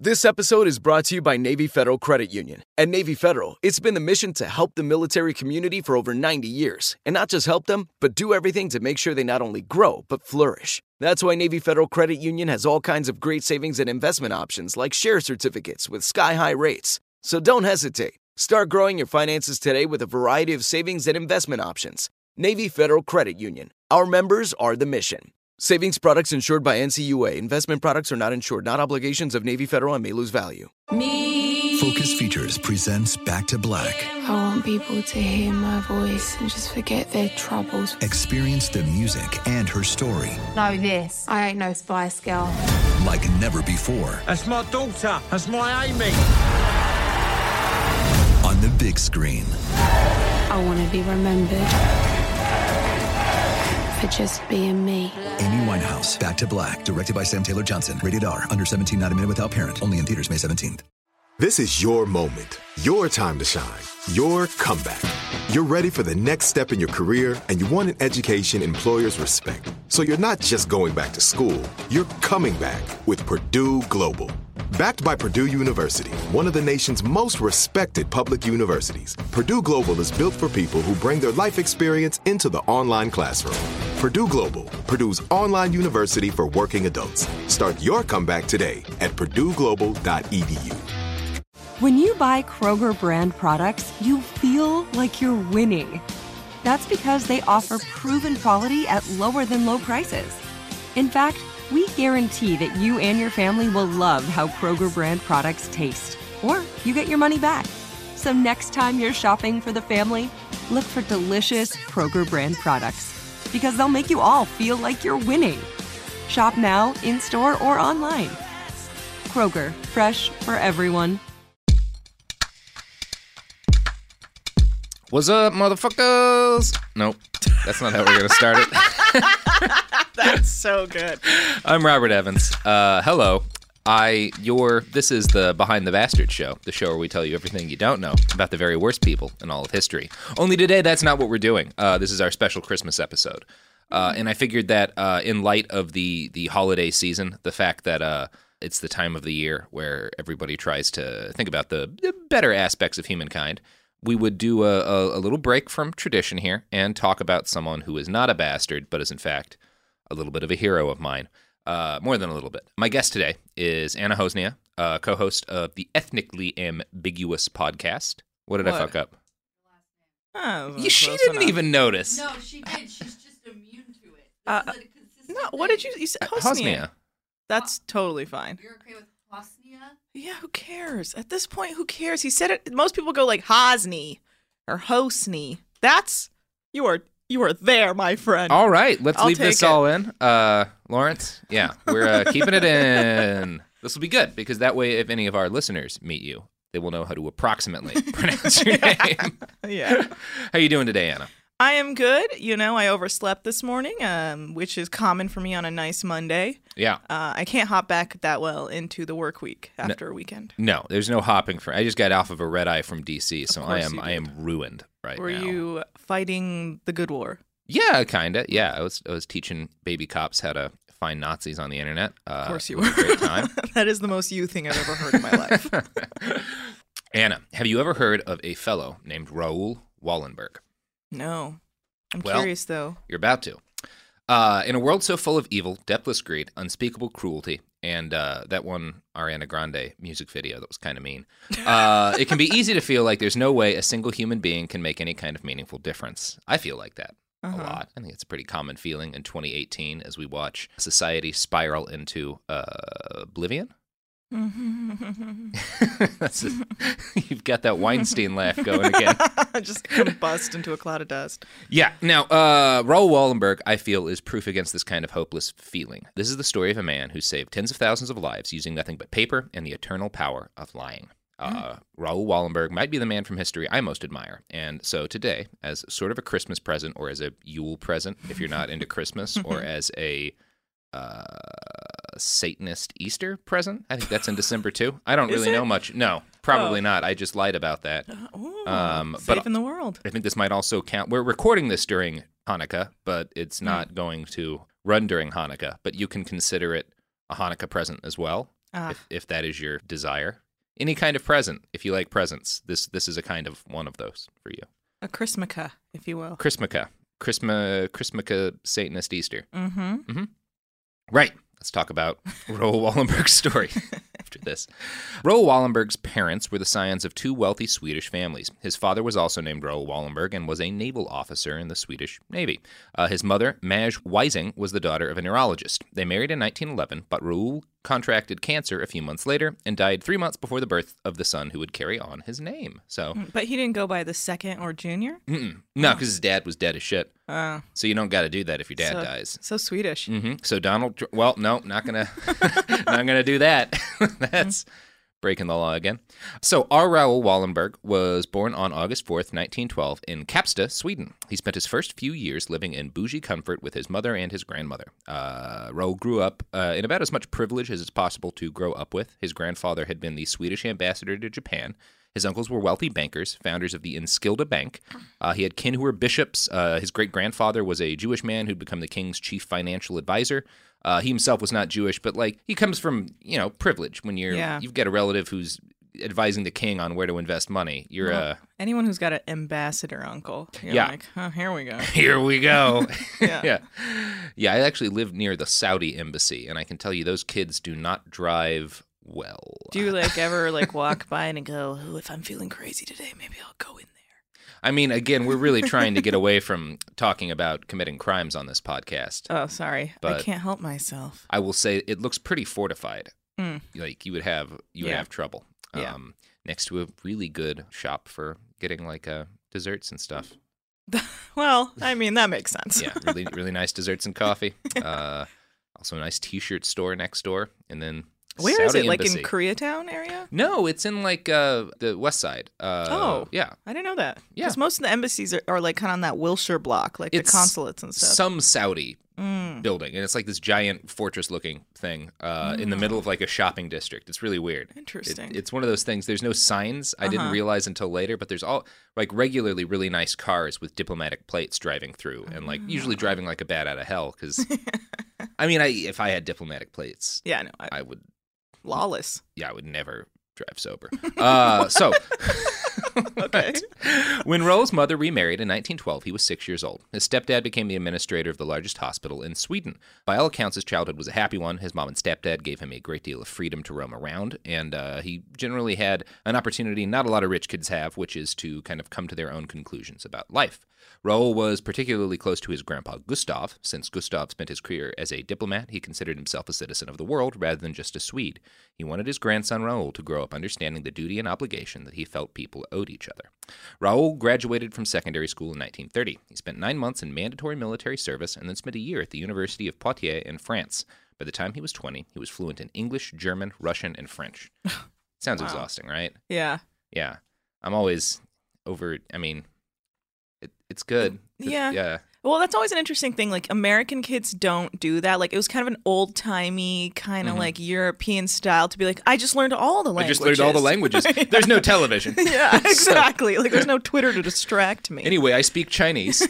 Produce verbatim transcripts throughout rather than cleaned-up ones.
This episode is brought to you by Navy Federal Credit Union. At Navy Federal, it's been the mission to help the military community for over ninety years. And not just help them, but do everything to make sure they not only grow, but flourish. That's why Navy Federal Credit Union has all kinds of great savings and investment options like share certificates with sky-high rates. So don't hesitate. Start growing your finances today with a variety of savings and investment options. Navy Federal Credit Union. Our members are the mission. Savings products insured by N C U A. Investment products are not insured, not obligations of Navy Federal and may lose value. Me. Focus Features presents Back to Black. I want people to hear my voice and just forget their troubles. Experience the music and her story. Know this. I ain't no Spice Girl. Like never before. That's my daughter. That's my Amy. On the big screen. I want to be remembered for just being me. Amy Winehouse, Back to Black, directed by Sam Taylor Johnson. Rated R, under seventeen, not a minute without parent. Only in theaters May seventeenth. This is your moment, your time to shine, your comeback. You're ready for the next step in your career, and you want an education employers respect. So you're not just going back to school, you're coming back with Purdue Global. Backed by Purdue University, one of the nation's most respected public universities, Purdue Global is built for people who bring their life experience into the online classroom. Purdue Global, Purdue's online university for working adults. Start your comeback today at purdue global dot e d u. When you buy Kroger brand products, you feel like you're winning. That's because they offer proven quality at lower than low prices. In fact, we guarantee that you and your family will love how Kroger brand products taste, or you get your money back. So next time you're shopping for the family, look for delicious Kroger brand products, because they'll make you all feel like you're winning. Shop now, in-store, or online. Kroger, fresh for everyone. What's up, motherfuckers? Nope, that's not how we're going to start it. That's so good. I'm Robert Evans. Uh, hello. I, your, this is the Behind the Bastard show, the show where we tell you everything you don't know about the very worst people in all of history. Only today, that's not what we're doing. Uh, this is our special Christmas episode. Uh, and I figured that uh, in light of the, the holiday season, the fact that uh, it's the time of the year where everybody tries to think about the, the better aspects of humankind, we would do a, a, a little break from tradition here and talk about someone who is not a bastard, but is in fact a little bit of a hero of mine. Uh, more than a little bit. My guest today is Anna Hosnia, uh, co-host of the Ethnically Ambiguous podcast. What did what? I fuck up? Oh, yeah, she didn't enough. even notice. No, she did. She's just immune to it. Uh, no, what did you, you say? Hosnia. Hosnia. That's totally fine. You're okay with Hosnia? Yeah, who cares? At this point, who cares? He said it. Most people go like Hosni or Hosni. That's, you are You are there, my friend. All right, let's I'll leave this it. all in. Uh, Lawrence, yeah, we're uh, keeping it in. This will be good, because that way, if any of our listeners meet you, they will know how to approximately pronounce your name. Yeah. How you doing today, Anna? I am good. You know, I overslept this morning, um, which is common for me on a nice Monday. Yeah. Uh, I can't hop back that well into the work week after no, a weekend. No, there's no hopping for. I just got off of a red eye from D C, so I am you I am ruined right Were now. Were you fighting the good war? Yeah, kinda. Yeah, I was I was teaching baby cops how to find Nazis on the internet. Uh, of course you were. were. A great time. That is the most you thing I've ever heard in my life. Anna, have you ever heard of a fellow named Raoul Wallenberg? No. I'm well, curious, though. You're about to. Uh, in a world so full of evil, depthless greed, unspeakable cruelty, and uh, that one Ariana Grande music video that was kind of mean, uh, it can be easy to feel like there's no way a single human being can make any kind of meaningful difference. I feel like that uh-huh. a lot. I think it's a pretty common feeling in twenty eighteen as we watch society spiral into uh, oblivion. That's a, you've got that Weinstein laugh going again. Just combust into a cloud of dust. Yeah. Now, uh, Raoul Wallenberg, I feel, is proof against this kind of hopeless feeling. This is the story of a man who saved tens of thousands of lives using nothing but paper and the eternal power of lying. Uh, mm. Raoul Wallenberg might be the man from history I most admire. And so today, as sort of a Christmas present, or as a Yule present, if you're not into Christmas, or as a uh, Satanist Easter present. I think that's in December too. I don't Is really it? know much. No, probably Oh. not. I just lied about that. Uh, ooh, Um, but- saving the world. I think this might also count. We're recording this during Hanukkah, but it's not going to run during Hanukkah. But you can consider it a Hanukkah present as well. Ah. if, if that is your desire. Any kind of present, if you like presents, this this is a kind of one of those for you. A Christmaka, if you will. Christmaka. Christma, Christmaka Satanist Easter. Mm-hmm. Mm-hmm. Right. Let's talk about Raoul Wallenberg's story after this. Raoul Wallenberg's parents were the scions of two wealthy Swedish families. His father was also named Raoul Wallenberg and was a naval officer in the Swedish Navy. Uh, his mother, Madge Weising, was the daughter of a neurologist. They married in nineteen eleven, but Raoul contracted cancer a few months later and died three months before the birth of the son who would carry on his name. So, But he didn't go by the second or junior? mm-mm. no, because his dad was dead as shit. Oh. So you don't got to do that if your dad so, dies. So Swedish. Mm-hmm. So Donald, Tr- well, no, not gonna, not gonna do that. That's breaking the law again. So our Raoul Wallenberg was born on August fourth, nineteen twelve, in Kapsta, Sweden. He spent his first few years living in bougie comfort with his mother and his grandmother. Uh, Raoul grew up uh, in about as much privilege as it's possible to grow up with. His grandfather had been the Swedish ambassador to Japan. His uncles were wealthy bankers, founders of the Enskilda Bank. Uh, he had kin who were bishops. Uh, his great-grandfather was a Jewish man who'd become the king's chief financial advisor. Uh, he himself was not Jewish, but like he comes from, you know, privilege. When you're Yeah. you've got a relative who's advising the king on where to invest money, you're Well, uh, anyone who's got an ambassador uncle. You're Yeah. like, oh, here we go. here we go. Yeah. yeah, yeah. I actually live near the Saudi embassy, and I can tell you those kids do not drive well. Do you like ever like walk by and go, oh, if I'm feeling crazy today, maybe I'll go in there? I mean, again, we're really trying to get away from talking about committing crimes on this podcast. Oh, sorry. But- I can't help myself. I will say it looks pretty fortified. Mm. Like you would have you would Yeah. have trouble. Yeah. Um, next to a really good shop for getting like uh, desserts and stuff. Well, I mean, that makes sense. Yeah, really really nice desserts and coffee. Uh, also a nice T-shirt store next door, and then Where is Saudi it? Like embassy. in Koreatown area? No, it's in like uh, the west side. Uh, Oh. yeah. I didn't know that. Yeah. Because most of the embassies are, are like kind of on that Wilshire block, like It's the consulates and stuff. Some Saudi Mm. building, and it's like this giant fortress-looking thing uh, in the middle of like a shopping district. It's really weird. Interesting. It, it's one of those things. There's no signs. I Uh-huh. didn't realize until later, but there's all like regularly really nice cars with diplomatic plates driving through, and like usually driving like a bat out of hell. Because I mean, I if I had diplomatic plates, Yeah, no, I, I would. lawless. Yeah, I would never drive sober. Uh, so. Okay. When Raoul's mother remarried in nineteen twelve, he was six years old. His stepdad became the administrator of the largest hospital in Sweden. By all accounts, his childhood was a happy one. His mom and stepdad gave him a great deal of freedom to roam around, and uh, he generally had an opportunity not a lot of rich kids have, which is to kind of come to their own conclusions about life. Raoul was particularly close to his grandpa Gustav. Since Gustav spent his career as a diplomat, he considered himself a citizen of the world rather than just a Swede. He wanted his grandson Raoul to grow up understanding the duty and obligation that he felt people owed each other. Raoul graduated from secondary school in nineteen thirty. He spent nine months in mandatory military service and then spent a year at the University of Poitiers in France. By the time he was twenty, he was fluent in English, German, Russian, and French. Sounds Wow. exhausting, right? Yeah. Yeah. I'm always over, I mean, it, it's good. It- Yeah. Yeah. Well, that's always an interesting thing. Like, American kids don't do that. Like, it was kind of an old-timey, kind of Mhm. like European style to be like, I just learned all the I languages. just learned all the languages. There's no television. Yeah, So- exactly. Like, there's no Twitter to distract me. Anyway, I speak Chinese.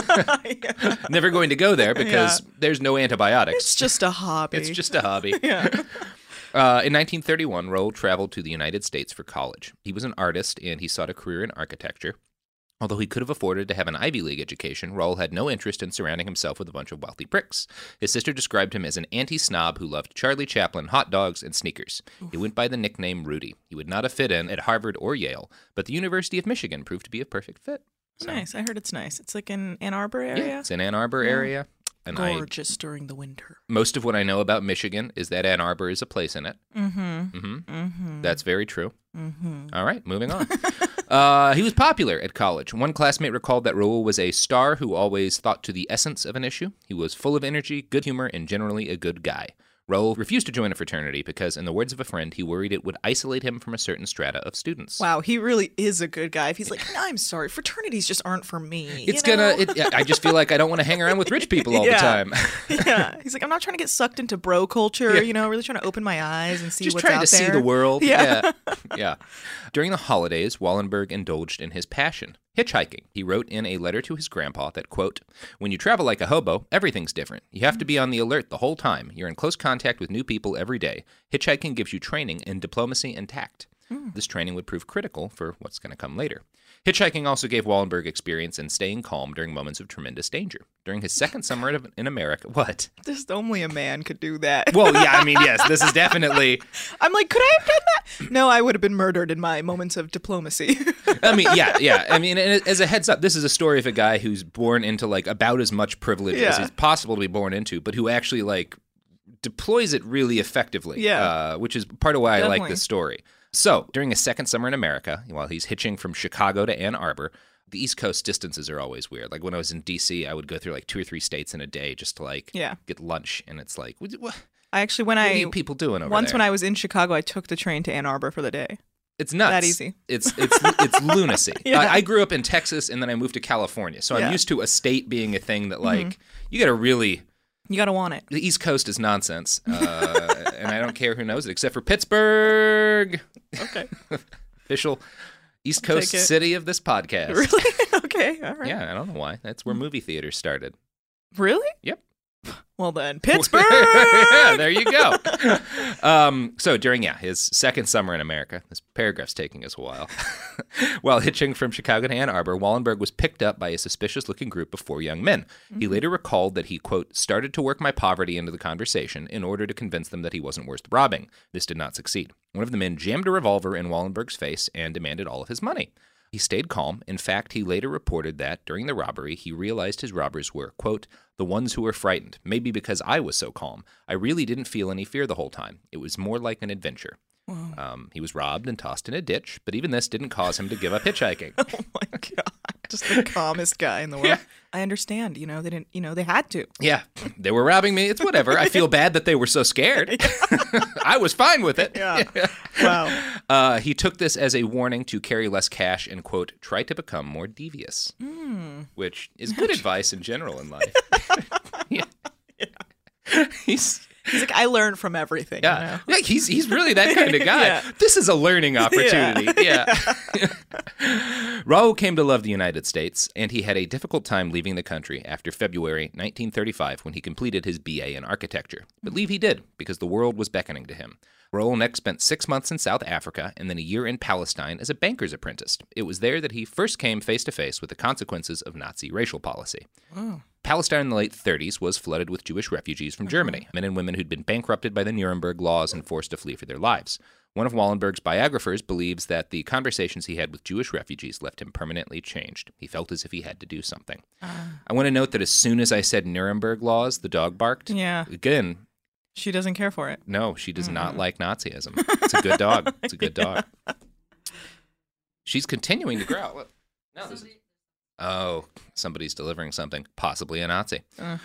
Never going to go there because there's no antibiotics. It's just a hobby. It's just a hobby. Yeah. Uh, in nineteen thirty-one, Raoul traveled to the United States for college. He was an artist, and he sought a career in architecture. Although he could have afforded to have an Ivy League education, Raoul had no interest in surrounding himself with a bunch of wealthy pricks. His sister described him as an anti-snob who loved Charlie Chaplin, hot dogs, and sneakers. He went by the nickname Rudy. He would not have fit in at Harvard or Yale, but the University of Michigan proved to be a perfect fit. So, Nice. I heard it's nice. It's like in Ann Arbor area. yeah, it's in Ann Arbor Yeah. area. And I, Gorgeous during the winter. most of what I know about Michigan is that Ann Arbor is a place in it. Mm-hmm. Mm-hmm. Mm-hmm. That's very true. Mm-hmm. All right, moving on. uh, he was popular at college. One classmate recalled that Raoul was a star who always thought to the essence of an issue. He was full of energy, good humor, and generally a good guy. Raoul refused to join a fraternity because, in the words of a friend, he worried it would isolate him from a certain strata of students. Wow, he really is a good guy. If he's like, no, I'm sorry, fraternities just aren't for me. It's you know? gonna. It, I just feel like I don't want to hang around with rich people all Yeah. the time. Yeah, he's like, I'm not trying to get sucked into bro culture. Yeah. You know, really trying to open my eyes and see Just what's trying out to there. see the world. Yeah. Yeah. Yeah. During the holidays, Wallenberg indulged in his passion, hitchhiking. He wrote in a letter to his grandpa that, quote, "When you travel like a hobo, everything's different. You have to be on the alert the whole time. You're in close contact with new people every day. Hitchhiking gives you training in diplomacy and tact." Mm. This training would prove critical for what's going to come later. Hitchhiking also gave Wallenberg experience in staying calm during moments of tremendous danger. During his second summer in America, what? Just only a man could do that. Well, yeah, I mean, yes, this is definitely... I'm like, could I have done that? No, I would have been murdered in my moments of diplomacy. I mean, yeah, yeah. I mean, as a heads up, this is a story of a guy who's born into, like, about as much privilege yeah. as is possible to be born into, but who actually, like, deploys it really effectively, yeah. uh, which is part of why Definitely. I like this story. So, during his second summer in America, while he's hitching from Chicago to Ann Arbor, the East Coast distances are always weird. Like, when I was in D C, I would go through, like, two or three states in a day just to, like, yeah. get lunch, and it's like, what, what, I actually, when what I... are you people doing over Once there? when I was in Chicago, I took the train to Ann Arbor for the day. It's nuts. That easy. It's it's it's lunacy. yeah. I, I grew up in Texas, and then I moved to California, so yeah. I'm used to a state being a thing that, like, mm-hmm. you got to really... You got to want it. The East Coast is nonsense, uh, and I don't care who knows it, except for Pittsburgh. Okay. Official East Coast city of this podcast. Really? Okay, all right. Yeah, I don't know why. That's where movie theaters started. Really? Yep. Well then, Pittsburgh! Yeah, there you go. Um, so during, yeah, his second summer in America, this paragraph's taking us a while, while hitching from Chicago to Ann Arbor, Wallenberg was picked up by a suspicious-looking group of four young men. Mm-hmm. He later recalled that he, quote, started to work my poverty into the conversation in order to convince them that he wasn't worth robbing. This did not succeed. One of the men jammed a revolver in Wallenberg's face and demanded all of his money. He stayed calm. In fact, he later reported that, during the robbery, he realized his robbers were, quote, the ones who were frightened, maybe because I was so calm. I really didn't feel any fear the whole time. It was more like an adventure. Um, he was robbed and tossed in a ditch, but even this didn't cause him to give up hitchhiking. Oh, my God. Just the calmest guy in the world. Yeah. I understand. You know, they didn't, you know, they had to. Yeah. They were robbing me. It's whatever. I feel bad that they were so scared. I was fine with it. Yeah. Wow. Uh, he took this as a warning to carry less cash and, quote, try to become more devious, mm. which is good advice in general in life. yeah. yeah. He's... He's like, I learned from everything. Yeah, you know? yeah he's he's really that kind of guy. yeah. This is a learning opportunity. Yeah. yeah. Raoul came to love the United States, and he had a difficult time leaving the country after February nineteen thirty-five when he completed his B A in architecture. But leave he did, because the world was beckoning to him. Raoul next spent six months in South Africa and then a year in Palestine as a banker's apprentice. It was there that he first came face-to-face with the consequences of Nazi racial policy. Oh. Palestine in the late thirties was flooded with Jewish refugees from Germany, men and women who'd been bankrupted by the Nuremberg laws and forced to flee for their lives. One of Wallenberg's biographers believes that the conversations he had with Jewish refugees left him permanently changed. He felt as if he had to do something. Uh, I want to note that as soon as I said Nuremberg laws, the dog barked. Yeah. Again, she doesn't care for it. No, she does mm-hmm. not like Nazism. It's a good dog. It's a good dog. She's continuing to growl. Look. No, this is... Oh, somebody's delivering something, possibly a Nazi. Uh.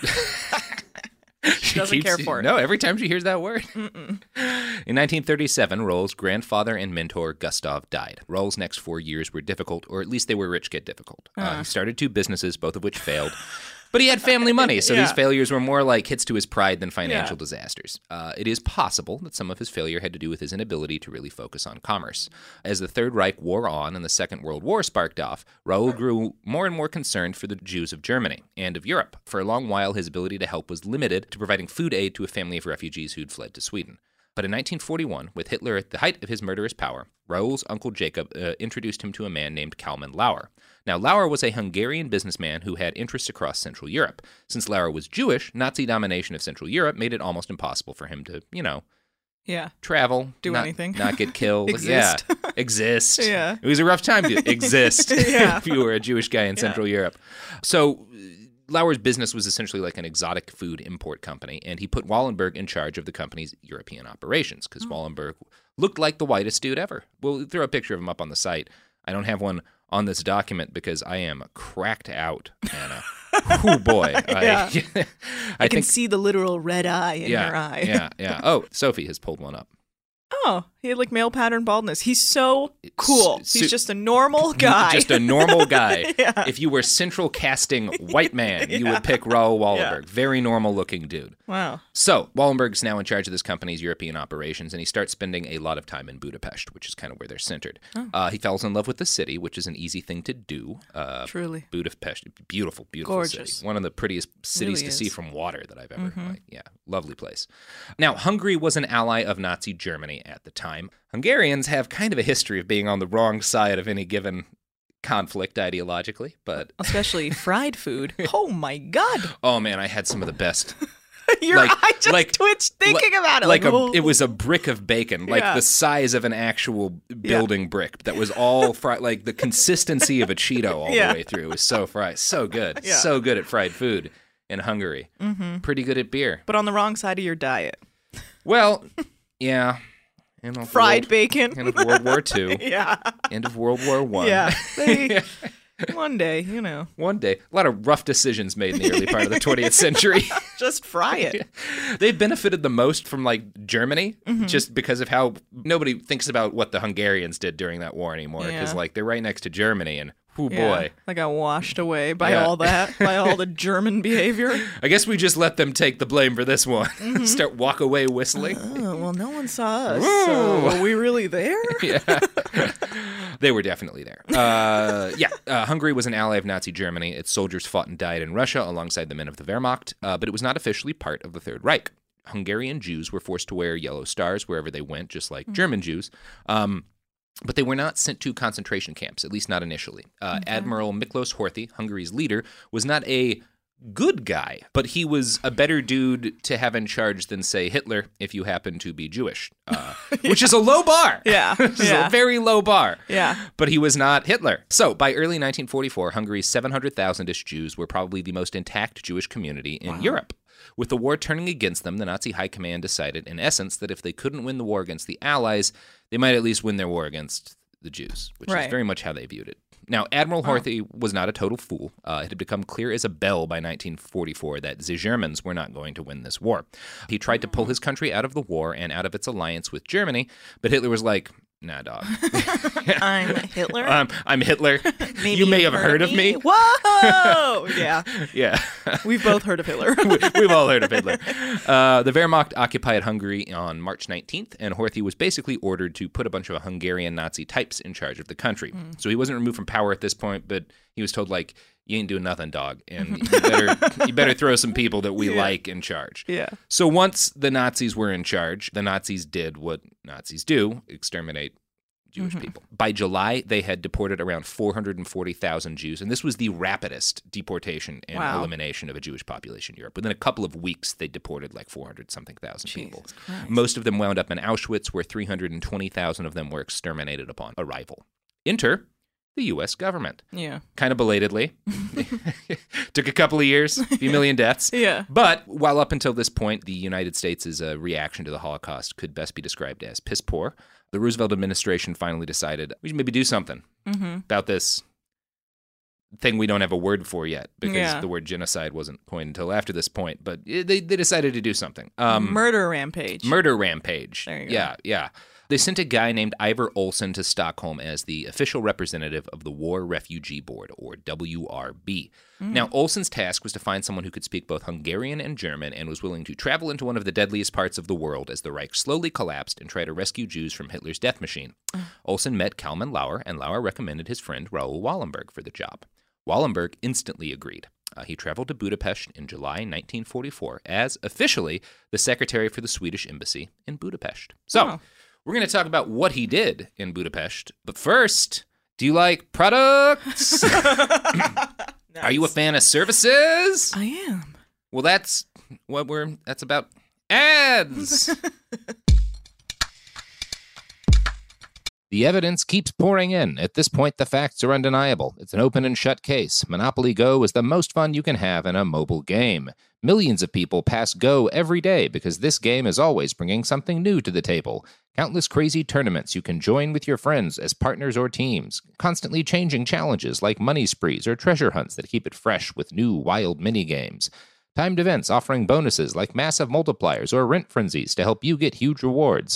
She doesn't keeps, care for it. No, every time she hears that word. Mm-mm. In nineteen thirty-seven, Raoul's grandfather and mentor, Gustav, died. Raoul's next four years were difficult, or at least they were rich kid difficult. Uh. Uh, he started two businesses, both of which failed. But he had family money, so yeah. these failures were more like hits to his pride than financial yeah. disasters. Uh, it is possible that some of his failure had to do with his inability to really focus on commerce. As the Third Reich wore on and the Second World War sparked off, Raoul grew more and more concerned for the Jews of Germany and of Europe. For a long while, his ability to help was limited to providing food aid to a family of refugees who'd fled to Sweden. But in nineteen forty-one, with Hitler at the height of his murderous power, Raoul's uncle Jacob uh, introduced him to a man named Kalman Lauer. Now, Lauer was a Hungarian businessman who had interests across Central Europe. Since Lauer was Jewish, Nazi domination of Central Europe made it almost impossible for him to, you know, yeah, travel, do not, anything, not get killed, exist. yeah, exist. Yeah, it was a rough time to exist yeah. if you were a Jewish guy in yeah. Central Europe. So Lauer's business was essentially like an exotic food import company, and he put Wallenberg in charge of the company's European operations because oh. Wallenberg looked like the whitest dude ever. We'll throw a picture of him up on the site. I don't have one on this document because I am cracked out, Anna. Oh boy. yeah. I, I, I can think, see the literal red eye in yeah, your eye. yeah, yeah. Oh, Sophie has pulled one up. Oh, He had like male pattern baldness. He's so cool. S- He's su- just a normal guy. Just a normal guy. Yeah. If you were central casting white man, you Yeah. would pick Raoul Wallenberg. Yeah. Very normal looking dude. Wow. So, Wallenberg's now in charge of this company's European operations, and he starts spending a lot of time in Budapest, which is kind of where they're centered. Oh. Uh, he falls in love with the city, which is an easy thing to do. Uh, Truly. Budapest, beautiful, beautiful Gorgeous. city. One of the prettiest cities Really to see is. from water that I've ever, Mhm. like, yeah, lovely place. Now, Hungary was an ally of Nazi Germany at the time. Hungarians have kind of a history of being on the wrong side of any given conflict ideologically, but Especially fried food. Oh my God. oh man, I had some of the best. Your Like- eye just like- twitched thinking about it. Like a, oh. it was a brick of bacon, like Yeah. the size of an actual building brick that was all fried, like the consistency of a Cheeto all Yeah. the way through. It was so fried, so good, Yeah. so good at fried food in Hungary. Mm-hmm. Pretty good at beer. But on the wrong side of your diet. Well, yeah. End of Fried World- bacon. End of World War Two. Yeah. End of World War One. Yeah. They, one day, you know, One day, a lot of rough decisions made in the early part of the twentieth century. just fry it. They benefited the most from like Germany, Mm-hmm. just because of how nobody thinks about what the Hungarians did during that war anymore, because Yeah. like they're right next to Germany, and oh Yeah. boy, I got washed away by Yeah. all that, by all the German behavior. I guess we just let them take the blame for this one. Mm-hmm. Start walk away whistling. Oh, well, no one saw us. So are we really there? Yeah, they were definitely there. Uh, yeah, uh, Hungary was an ally of Nazi Germany. Its soldiers fought and died in Russia alongside the men of the Wehrmacht, uh, but it was not officially part of the Third Reich. Hungarian Jews were forced to wear yellow stars wherever they went, just like German Jews. Um, but they were not sent to concentration camps, at least not initially. Uh, Admiral Miklos Horthy, Hungary's leader, was not a good guy, but he was a better dude to have in charge than, say, Hitler, if you happen to be Jewish, uh, which is a low bar. Yeah, Which is yeah. a very low bar. Yeah. But he was not Hitler. So by early nineteen forty-four, Hungary's seven hundred thousand-ish Jews were probably the most intact Jewish community in Europe. With the war turning against them, the Nazi high command decided, in essence, that if they couldn't win the war against the Allies, they might at least win their war against the Jews, which Right. is very much how they viewed it. Now, Admiral Horthy was not a total fool. Uh, it had become clear as a bell by nineteen forty-four that the Germans were not going to win this war. He tried to pull his country out of the war and out of its alliance with Germany, but Hitler was like, nah, dog. I'm Hitler. um, I'm Hitler. Maybe you may you've have heard of me. Whoa! Yeah. Yeah. We've both heard of Hitler. We- We've all heard of Hitler. Uh, the Wehrmacht occupied Hungary on March nineteenth, and Horthy was basically ordered to put a bunch of Hungarian Nazi types in charge of the country. So he wasn't removed from power at this point, but he was told, like, you ain't doing nothing, dog, and you better you better throw some people that we Yeah. like in charge. Yeah. So once the Nazis were in charge, the Nazis did what Nazis do, exterminate Jewish people. By July, they had deported around four hundred forty thousand Jews, and this was the rapidest deportation and Wow. elimination of a Jewish population in Europe. Within a couple of weeks, they deported like four hundred something thousand people. Jesus Christ. Most of them wound up in Auschwitz, where three hundred twenty thousand of them were exterminated upon arrival. Enter the U S government. Yeah. Kind of belatedly. Took a couple of years, a few million deaths. Yeah. But while up until this point, the United States' uh, reaction to the Holocaust could best be described as piss poor, the Roosevelt administration finally decided we should maybe do something Mm-hmm. about this thing we don't have a word for yet, because Yeah. the word genocide wasn't coined until after this point. But it, they, they decided to do something. Um, Murder rampage. Murder rampage. There you go. Yeah, yeah. They sent a guy named Ivar Olsen to Stockholm as the official representative of the War Refugee Board, or W R B. Mm. Now, Olsen's task was to find someone who could speak both Hungarian and German and was willing to travel into one of the deadliest parts of the world as the Reich slowly collapsed and try to rescue Jews from Hitler's death machine. Olsen met Kalman Lauer, and Lauer recommended his friend Raoul Wallenberg for the job. Wallenberg instantly agreed. Uh, he traveled to Budapest in July nineteen forty-four as, officially, the secretary for the Swedish embassy in Budapest. So, Oh. we're going to talk about what he did in Budapest. But first, do you like products? Are you a fan of services? I am. Well, that's what we're, that's about ads. The evidence keeps pouring in. At this point, the facts are undeniable. It's an open and shut case. Monopoly Go is the most fun you can have in a mobile game. Millions of people pass Go every day because this game is always bringing something new to the table. Countless crazy tournaments you can join with your friends as partners or teams. Constantly changing challenges like money sprees or treasure hunts that keep it fresh with new wild mini-games. Timed events offering bonuses like massive multipliers or rent frenzies to help you get huge rewards.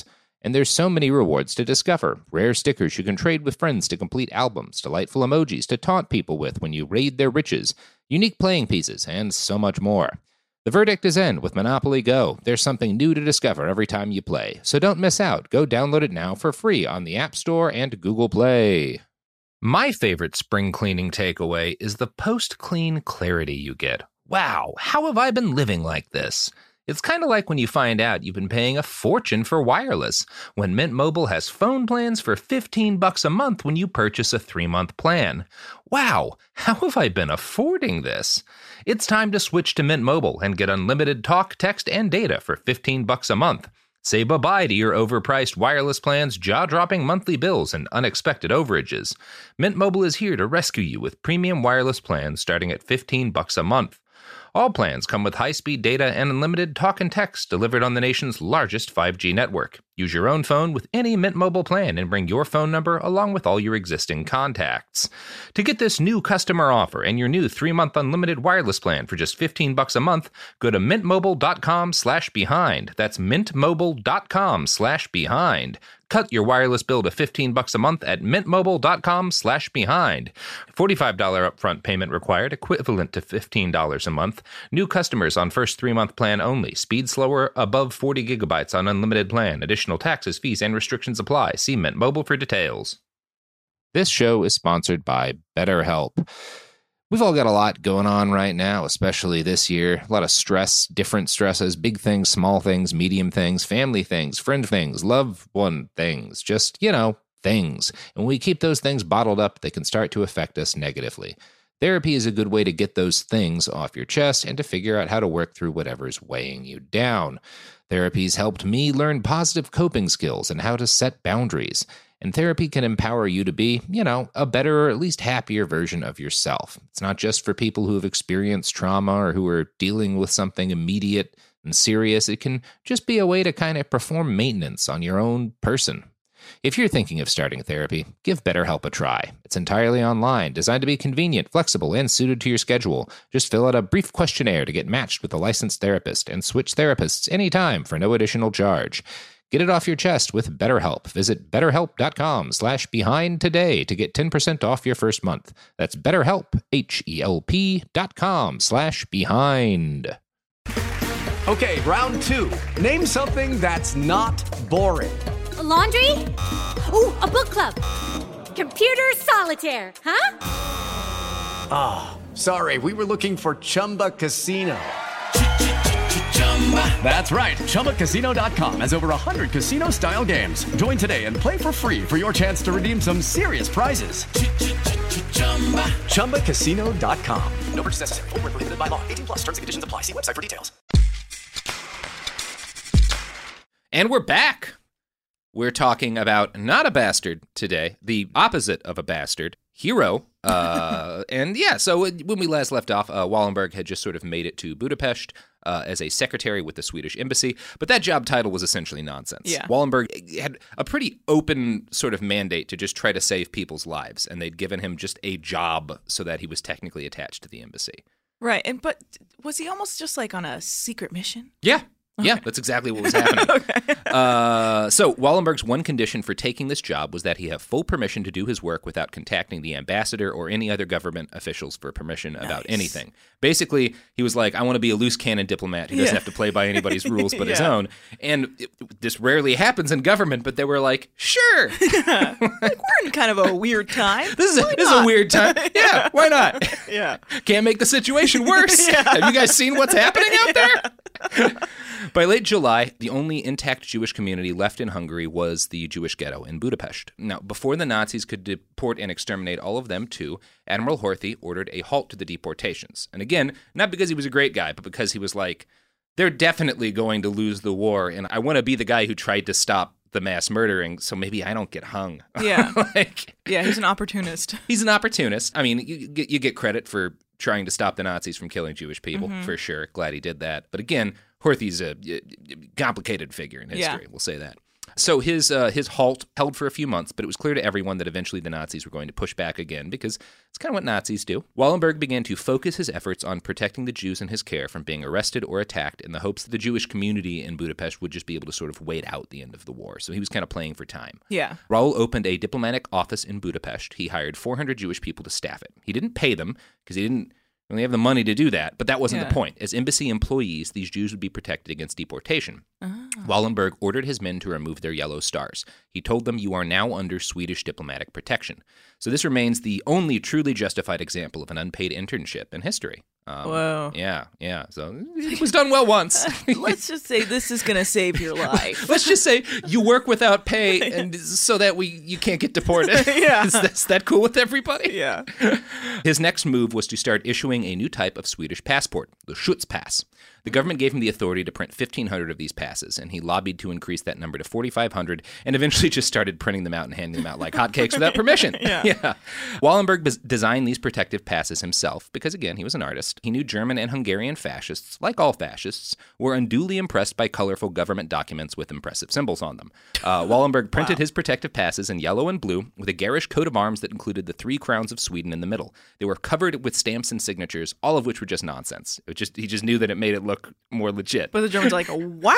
And there's so many rewards to discover. Rare stickers you can trade with friends to complete albums, delightful emojis to taunt people with when you raid their riches, unique playing pieces, and so much more. The verdict is in with Monopoly Go. There's something new to discover every time you play. So don't miss out. Go download it now for free on the App Store and Google Play. My favorite spring cleaning takeaway is the post-clean clarity you get. Wow, how have I been living like this? It's kind of like when you find out you've been paying a fortune for wireless, when Mint Mobile has phone plans for fifteen bucks a month when you purchase a three-month plan. Wow, how have I been affording this? It's time to switch to Mint Mobile and get unlimited talk, text, and data for fifteen bucks a month. Say bye-bye to your overpriced wireless plans, jaw-dropping monthly bills, and unexpected overages. Mint Mobile is here to rescue you with premium wireless plans starting at fifteen bucks a month. All plans come with high-speed data and unlimited talk and text delivered on the nation's largest five G network. Use your own phone with any Mint Mobile plan and bring your phone number along with all your existing contacts. To get this new customer offer and your new three-month unlimited wireless plan for just fifteen bucks a month, go to mintmobile.com slash behind. That's mintmobile.com slash behind. Cut your wireless bill to fifteen bucks a month at mintmobile.com slash behind. forty-five dollars upfront payment required, equivalent to fifteen dollars a month. New customers on first three-month plan only. Speed slower, above forty gigabytes on unlimited plan. Additional taxes, fees, and restrictions apply. See Mint Mobile for details. This show is sponsored by BetterHelp. We've all got a lot going on right now, especially this year. A lot of stress, different stresses, big things, small things, medium things, family things, friend things, loved one things, just, you know, things. And when we keep those things bottled up, they can start to affect us negatively. Therapy is a good way to get those things off your chest and to figure out how to work through whatever's weighing you down. Therapy's helped me learn positive coping skills and how to set boundaries. And therapy can empower you to be, you know, a better or at least happier version of yourself. It's not just for people who have experienced trauma or who are dealing with something immediate and serious. It can just be a way to kind of perform maintenance on your own person. If you're thinking of starting therapy, give BetterHelp a try. It's entirely online, designed to be convenient, flexible, and suited to your schedule. Just fill out a brief questionnaire to get matched with a licensed therapist and switch therapists anytime for no additional charge. Get it off your chest with BetterHelp. Visit betterhelp.com slash behind today to get ten percent off your first month. That's BetterHelp, H-E-L-P dot com slash behind. Okay, round two. Name something that's not boring. A laundry? Ooh, a book club. Computer solitaire, huh? Ah, oh, sorry, we were looking for Chumba Casino. That's right. Chumba Casino dot com has over one hundred casino-style games. Join today and play for free for your chance to redeem some serious prizes. Chumba Casino dot com. No purchase necessary. Void where prohibited by law. eighteen plus. Terms and conditions apply. See website for details. And we're back. We're talking about not a bastard today, the opposite of a bastard, Hero. Uh, and yeah, so when we last left off, uh, Wallenberg had just sort of made it to Budapest uh, as a secretary with the Swedish embassy, but that job title was essentially nonsense. Yeah. Wallenberg had a pretty open sort of mandate to just try to save people's lives, and they'd given him just a job so that he was technically attached to the embassy. Right, and but was he almost just like on a secret mission? Yeah. Okay. Yeah, that's exactly what was happening. Okay. uh, so Wallenberg's one condition for taking this job was that he have full permission to do his work without contacting the ambassador or any other government officials for permission nice. about anything. Basically, he was like, I want to be a loose cannon diplomat who doesn't yeah. have to play by anybody's rules but yeah. his own. And it, this rarely happens in government, but they were like, sure. Yeah. Like, we're in kind of a weird time. This is, a, this is a weird time. Yeah, why not? Yeah. Can't make the situation worse. Yeah. Have you guys seen what's happening out there? By late July, the only intact Jewish community left in Hungary was the Jewish ghetto in Budapest. Now, before the Nazis could deport and exterminate all of them too, Admiral Horthy ordered a halt to the deportations. And again, not because he was a great guy, but because he was like, they're definitely going to lose the war, and I want to be the guy who tried to stop the mass murdering, so maybe I don't get hung. Yeah. like, yeah, he's an opportunist. He's an opportunist. I mean, you, you get credit for trying to stop the Nazis from killing Jewish people, mm-hmm. for sure. Glad he did that. But again, Horthy's a complicated figure in history, yeah. we'll say that. So his uh, his halt held for a few months, but it was clear to everyone that eventually the Nazis were going to push back again because it's kind of what Nazis do. Wallenberg began to focus his efforts on protecting the Jews in his care from being arrested or attacked in the hopes that the Jewish community in Budapest would just be able to sort of wait out the end of the war. So he was kind of playing for time. Yeah. Raoul opened a diplomatic office in Budapest. He hired four hundred Jewish people to staff it. He didn't pay them because he didn't really have the money to do that, but that wasn't Yeah. the point. As embassy employees, these Jews would be protected against deportation. Oh. Wallenberg ordered his men to remove their yellow stars. He told them, "You are now under Swedish diplomatic protection." So this remains the only truly justified example of an unpaid internship in history. Um, Whoa. Yeah, yeah. So it was done well once. Let's just say this is going to save your life. Let's just say you work without pay, and so that we you can't get deported. Yeah. Is that, is that cool with everybody? Yeah. His next move was to start issuing a new type of Swedish passport, the Schutzpass. The government gave him the authority to print fifteen hundred of these passes, and he lobbied to increase that number to forty-five hundred, and eventually just started printing them out and handing them out like hotcakes without permission. Yeah. yeah. Wallenberg bes- designed these protective passes himself because, again, he was an artist. He knew German and Hungarian fascists, like all fascists, were unduly impressed by colorful government documents with impressive symbols on them. Uh, Wallenberg printed Wow. his protective passes in yellow and blue with a garish coat of arms that included the three crowns of Sweden in the middle. They were covered with stamps and signatures, all of which were just nonsense. It just He just knew that it made it look more legit. But the Germans are like, wow.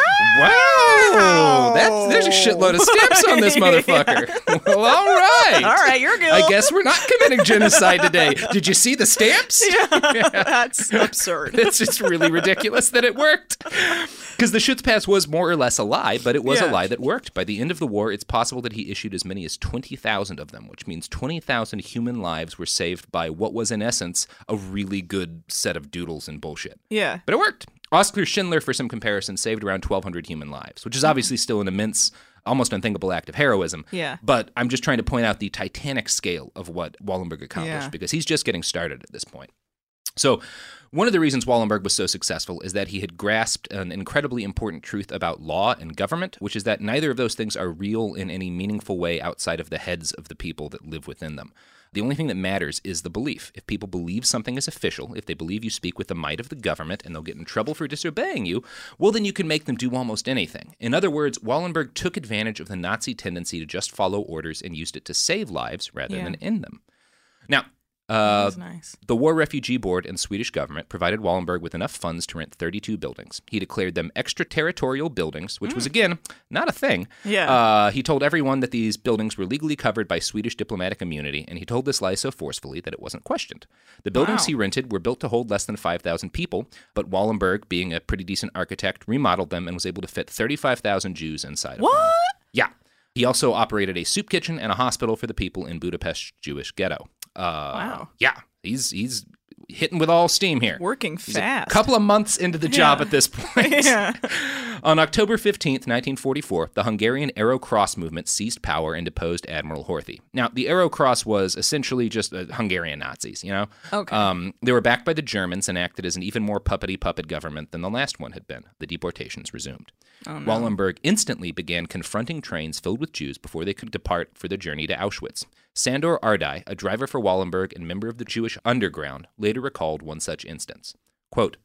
Wow! That's, there's a shitload of stamps on this motherfucker. Well, all right. All right, you're good. I guess we're not committing genocide today. Did you see the stamps? Yeah, that's absurd. It's just really ridiculous that it worked. Because the Schutzpass was more or less a lie, but it was Yeah. a lie that worked. By the end of the war, it's possible that he issued as many as twenty thousand of them, which means twenty thousand human lives were saved by what was, in essence, a really good set of doodles and bullshit. Yeah. But it worked. Oskar Schindler, for some comparison, saved around twelve hundred human lives, which is obviously still an immense, almost unthinkable act of heroism. Yeah. But I'm just trying to point out the titanic scale of what Wallenberg accomplished Yeah. because he's just getting started at this point. So one of the reasons Wallenberg was so successful is that he had grasped an incredibly important truth about law and government, which is that neither of those things are real in any meaningful way outside of the heads of the people that live within them. The only thing that matters is the belief. If people believe something is official, if they believe you speak with the might of the government and they'll get in trouble for disobeying you, well, then you can make them do almost anything. In other words, Wallenberg took advantage of the Nazi tendency to just follow orders and used it to save lives rather Yeah. than end them. Now, Uh, That's nice. The War Refugee Board and Swedish government provided Wallenberg with enough funds to rent thirty-two buildings. He declared them extraterritorial buildings, which was, again, not a thing. Yeah. Uh, he told everyone that these buildings were legally covered by Swedish diplomatic immunity, and he told this lie so forcefully that it wasn't questioned. The buildings Wow. he rented were built to hold less than five thousand people, but Wallenberg, being a pretty decent architect, remodeled them and was able to fit thirty-five thousand Jews inside of them. What? Yeah. He also operated a soup kitchen and a hospital for the people in Budapest's Jewish ghetto. Uh, Wow. Yeah, he's he's hitting with all steam here. Working He's fast. a couple of months into the job Yeah. at this point. Yeah. On October fifteenth, nineteen forty-four, the Hungarian Arrow Cross movement seized power and deposed Admiral Horthy. Now, the Arrow Cross was essentially just uh, Hungarian Nazis, you know? Okay. Um, they were backed by the Germans and acted as an even more puppety puppet government than the last one had been. The deportations resumed. Oh, no. Wallenberg instantly began confronting trains filled with Jews before they could depart for the journey to Auschwitz. Sandor Ardai, a driver for Wallenberg and member of the Jewish underground, later recalled one such instance. Quote,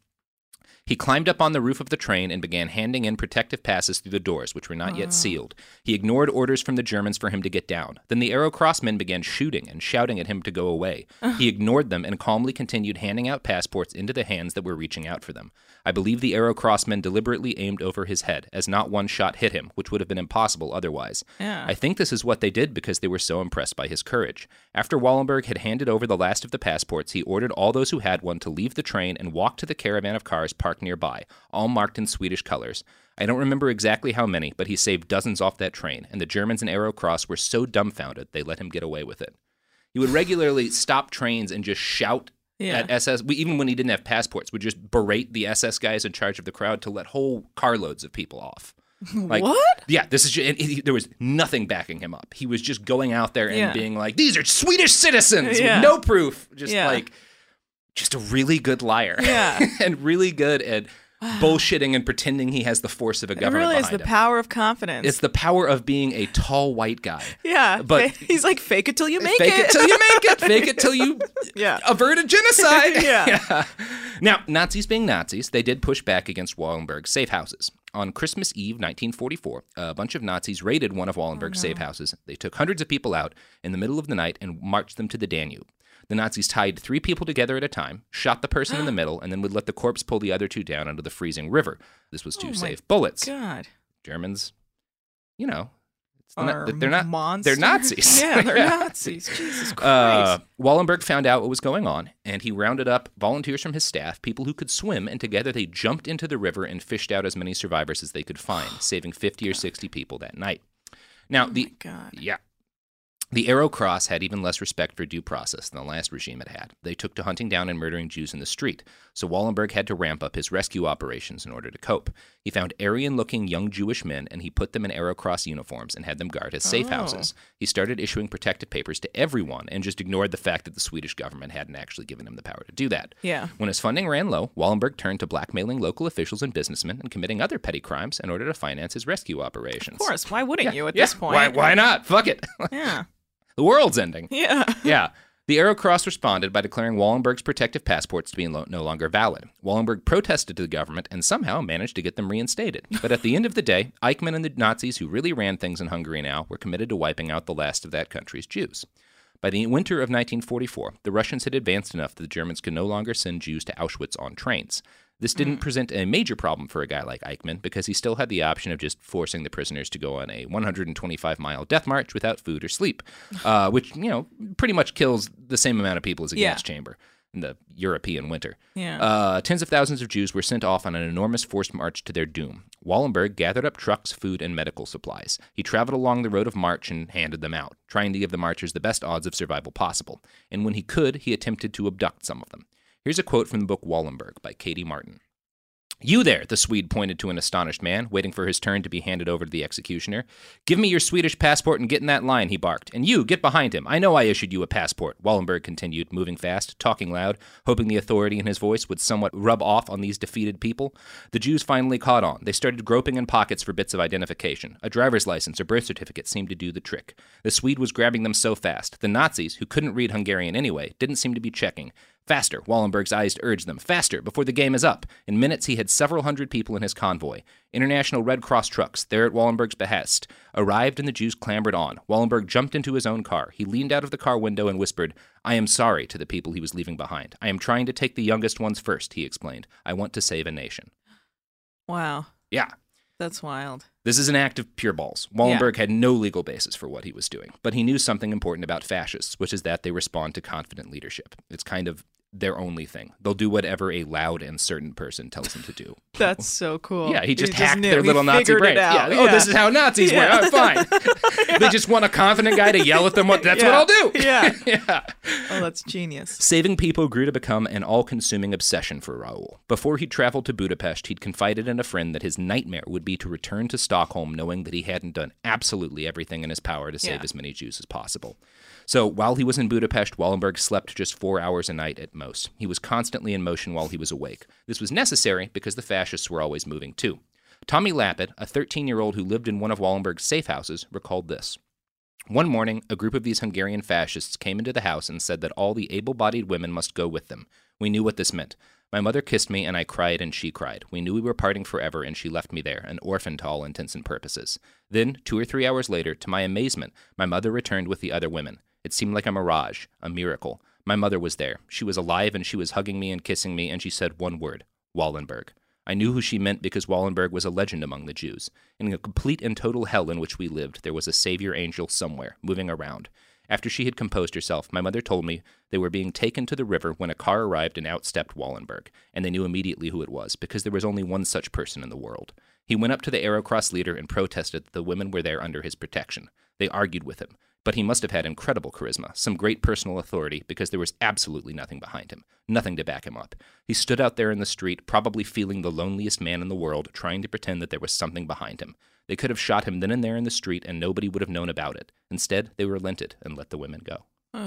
he climbed up on the roof of the train and began handing in protective passes through the doors, which were not yet sealed. He ignored orders from the Germans for him to get down. Then the Arrow Cross men began shooting and shouting at him to go away. He ignored them and calmly continued handing out passports into the hands that were reaching out for them. I believe the Arrow Cross men deliberately aimed over his head, as not one shot hit him, which would have been impossible otherwise. Yeah. I think this is what they did because they were so impressed by his courage. After Wallenberg had handed over the last of the passports, he ordered all those who had one to leave the train and walk to the caravan of cars parked nearby, all marked in Swedish colors. I don't remember exactly how many, but he saved dozens off that train, and the Germans in Arrow Cross were so dumbfounded they let him get away with it. He would regularly stop trains and just shout Yeah. at S S, we, even when he didn't have passports, would just berate the S S guys in charge of the crowd to let whole carloads of people off. Like, What? Yeah, this is just, and he, there was nothing backing him up. He was just going out there and Yeah. being like, these are Swedish citizens Yeah. with no proof. Just Yeah. like, just a really good liar. Yeah. and really good at bullshitting and pretending he has the force of a It government really is behind the him. power of confidence. It's the power of being a tall white guy. yeah. but- fa- he's like, fake it till you make Fake it. it till you make it. Fake it till you Yeah. avert a genocide. Yeah. Now, Nazis being Nazis, they did push back against Wallenberg's safe houses. On Christmas Eve, nineteen forty-four, a bunch of Nazis raided one of Wallenberg's Oh, no. safe houses. They took hundreds of people out in the middle of the night and marched them to the Danube. The Nazis tied three people together at a time, shot the person in the middle, and then would let the corpse pull the other two down into the freezing river. This was to Oh my save bullets. God. Germans, you know, it's the, Are they're not monsters? they're Nazis. Yeah, they're Nazis. Jesus Christ. Uh, Wallenberg found out what was going on, and he rounded up volunteers from his staff, people who could swim, and together they jumped into the river and fished out as many survivors as they could find, saving fifty or sixty people that night. Now, Oh my the God. yeah. The Arrow Cross had even less respect for due process than the last regime it had. They took to hunting down and murdering Jews in the street, so Wallenberg had to ramp up his rescue operations in order to cope. He found Aryan-looking young Jewish men, and he put them in Arrow Cross uniforms and had them guard his safe Oh. houses. He started issuing protective papers to everyone and just ignored the fact that the Swedish government hadn't actually given him the power to do that. Yeah. When his funding ran low, Wallenberg turned to blackmailing local officials and businessmen and committing other petty crimes in order to finance his rescue operations. Of course. Why wouldn't Yeah, you at yeah. this point? Why, why not? Fuck it. Yeah. The world's ending. Yeah. Yeah. The Arrow Cross responded by declaring Wallenberg's protective passports to be lo- no longer valid. Wallenberg protested to the government and somehow managed to get them reinstated. But at the end of the day, Eichmann and the Nazis who really ran things in Hungary now were committed to wiping out the last of that country's Jews. By the winter of nineteen forty-four, the Russians had advanced enough that the Germans could no longer send Jews to Auschwitz on trains. This didn't present a major problem for a guy like Eichmann because he still had the option of just forcing the prisoners to go on a one hundred twenty-five mile death march without food or sleep, uh, which, you know, pretty much kills the same amount of people as a Yeah. gas chamber in the European winter. Yeah. Uh, tens of thousands of Jews were sent off on an enormous forced march to their doom. Wallenberg gathered up trucks, food, and medical supplies. He traveled along the road of march and handed them out, trying to give the marchers the best odds of survival possible. And when he could, he attempted to abduct some of them. Here's a quote from the book Wallenberg by Katie Martin. "You there," the Swede pointed to an astonished man, waiting for his turn to be handed over to the executioner. "Give me your Swedish passport and get in that line," he barked. "And you, get behind him. I know I issued you a passport," Wallenberg continued, moving fast, talking loud, hoping the authority in his voice would somewhat rub off on these defeated people. The Jews finally caught on. They started groping in pockets for bits of identification. A driver's license or birth certificate seemed to do the trick. The Swede was grabbing them so fast. The Nazis, who couldn't read Hungarian anyway, didn't seem to be checking. Faster, Wallenberg's eyes urged them. Faster, before the game is up. In minutes, he had several hundred people in his convoy. International Red Cross trucks, there at Wallenberg's behest, arrived and the Jews clambered on. Wallenberg jumped into his own car. He leaned out of the car window and whispered, "I am sorry," to the people he was leaving behind. "I am trying to take the youngest ones first," he explained. "I want to save a nation." Wow. Yeah. That's wild. This is an act of pure balls. Wallenberg had no legal basis for what he was doing, but he knew something important about fascists, which is that they respond to confident leadership. It's kind of their only thing. They'll do whatever a loud and certain person tells them to do. That's so cool. Yeah, he just He hacked knew. their He little Nazi figured brain. it out. Yeah. Oh, Yeah. this is how Nazis Yeah. work. Oh, fine. They just want a confident guy to yell at them. What? That's Yeah. what I'll do. Yeah. yeah. Oh, that's genius. Saving people grew to become an all-consuming obsession for Raoul. Before he traveled to Budapest, he'd confided in a friend that his nightmare would be to return to Stockholm knowing that he hadn't done absolutely everything in his power to save Yeah. as many Jews as possible. So while he was in Budapest, Wallenberg slept just four hours a night at most. He was constantly in motion while he was awake. This was necessary because the fascists were always moving too. Tommy Lappet, a thirteen-year-old who lived in one of Wallenberg's safe houses, recalled this. One morning, a group of these Hungarian fascists came into the house and said that all the able-bodied women must go with them. We knew what this meant. My mother kissed me, and I cried, and she cried. We knew we were parting forever, and she left me there, an orphan to all intents and purposes. Then, two or three hours later, to my amazement, my mother returned with the other women. It seemed like a mirage, a miracle. My mother was there. She was alive, and she was hugging me and kissing me, and she said one word, Wallenberg. I knew who she meant because Wallenberg was a legend among the Jews. In the complete and total hell in which we lived, there was a savior angel somewhere, moving around. After she had composed herself, my mother told me they were being taken to the river when a car arrived and outstepped Wallenberg, and they knew immediately who it was, because there was only one such person in the world. He went up to the Arrow Cross leader and protested that the women were there under his protection. They argued with him, but he must have had incredible charisma, some great personal authority, because there was absolutely nothing behind him, nothing to back him up. He stood out there in the street, probably feeling the loneliest man in the world, trying to pretend that there was something behind him. They could have shot him then and there in the street, and nobody would have known about it. Instead, they relented and let the women go.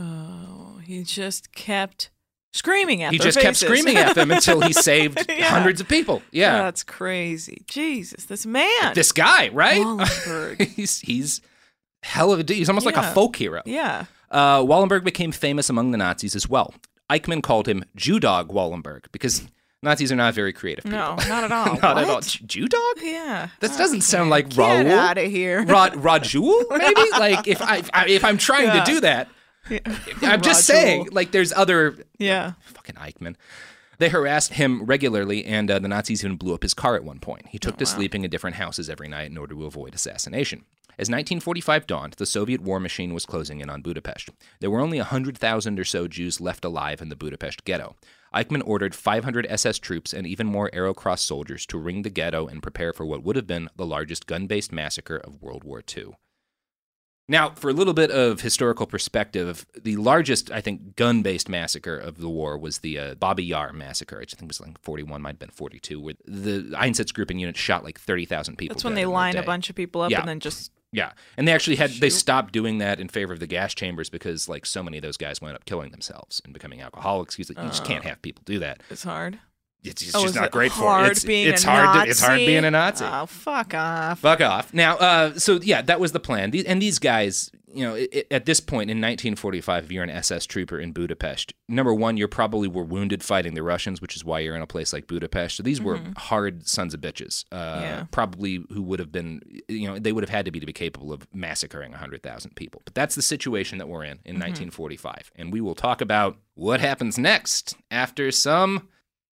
Oh, he just kept screaming at He their just kept faces. screaming at them until he saved Yeah. hundreds of people. Yeah. That's crazy. Jesus, this man. This guy, right? Wallenberg. he's he's hell of a dude. He's almost like Yeah. a folk hero. Yeah. Uh, Wallenberg became famous among the Nazis as well. Eichmann called him Jew Dog Wallenberg because Nazis are not very creative people. No, not at all. Not What? at all. Jew dog? Yeah. This doesn't sound like Get Raoul. out of here. Ra- Rajul, maybe? Like, if, I, I, if I'm trying Yeah. to do that, Yeah. I'm just Rajul. saying, like, there's other... Yeah. Fucking Eichmann. They harassed him regularly, and uh, the Nazis even blew up his car at one point. He took Oh, to wow. sleeping in different houses every night in order to avoid assassination. As nineteen forty-five dawned, the Soviet war machine was closing in on Budapest. There were only one hundred thousand or so Jews left alive in the Budapest ghetto. Eichmann ordered five hundred S S troops and even more Arrow Cross soldiers to ring the ghetto and prepare for what would have been the largest gun-based massacre of World War Two. Now, for a little bit of historical perspective, the largest, I think, gun-based massacre of the war was the uh, Babi Yar massacre, which I think was like forty-one, might have been forty-two, where the Einsatzgruppen unit shot like thirty thousand people. That's when dead they in a line a day. bunch of people up Yeah. and then just... Yeah, and they actually had, they stopped doing that in favor of the gas chambers because, like, so many of those guys wound up killing themselves and becoming alcoholics. He's like, you just Uh, can't have people do that. It's hard. It's, it's Oh, just is not it great for hard it. It's, being it's a hard. To, it's hard Nazi? being a Nazi. Oh, fuck off. Fuck off. Now, uh, so yeah, that was the plan. These, and these guys, you know, it, at this point in nineteen forty-five, if you're an S S trooper in Budapest, number one, you probably were wounded fighting the Russians, which is why you're in a place like Budapest. So these were Mhm. hard sons of bitches. Uh, Yeah. Probably who would have been, you know, they would have had to be to be capable of massacring one hundred thousand people. But that's the situation that we're in in Mhm. nineteen forty-five. And we will talk about what happens next after some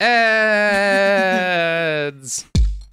ads.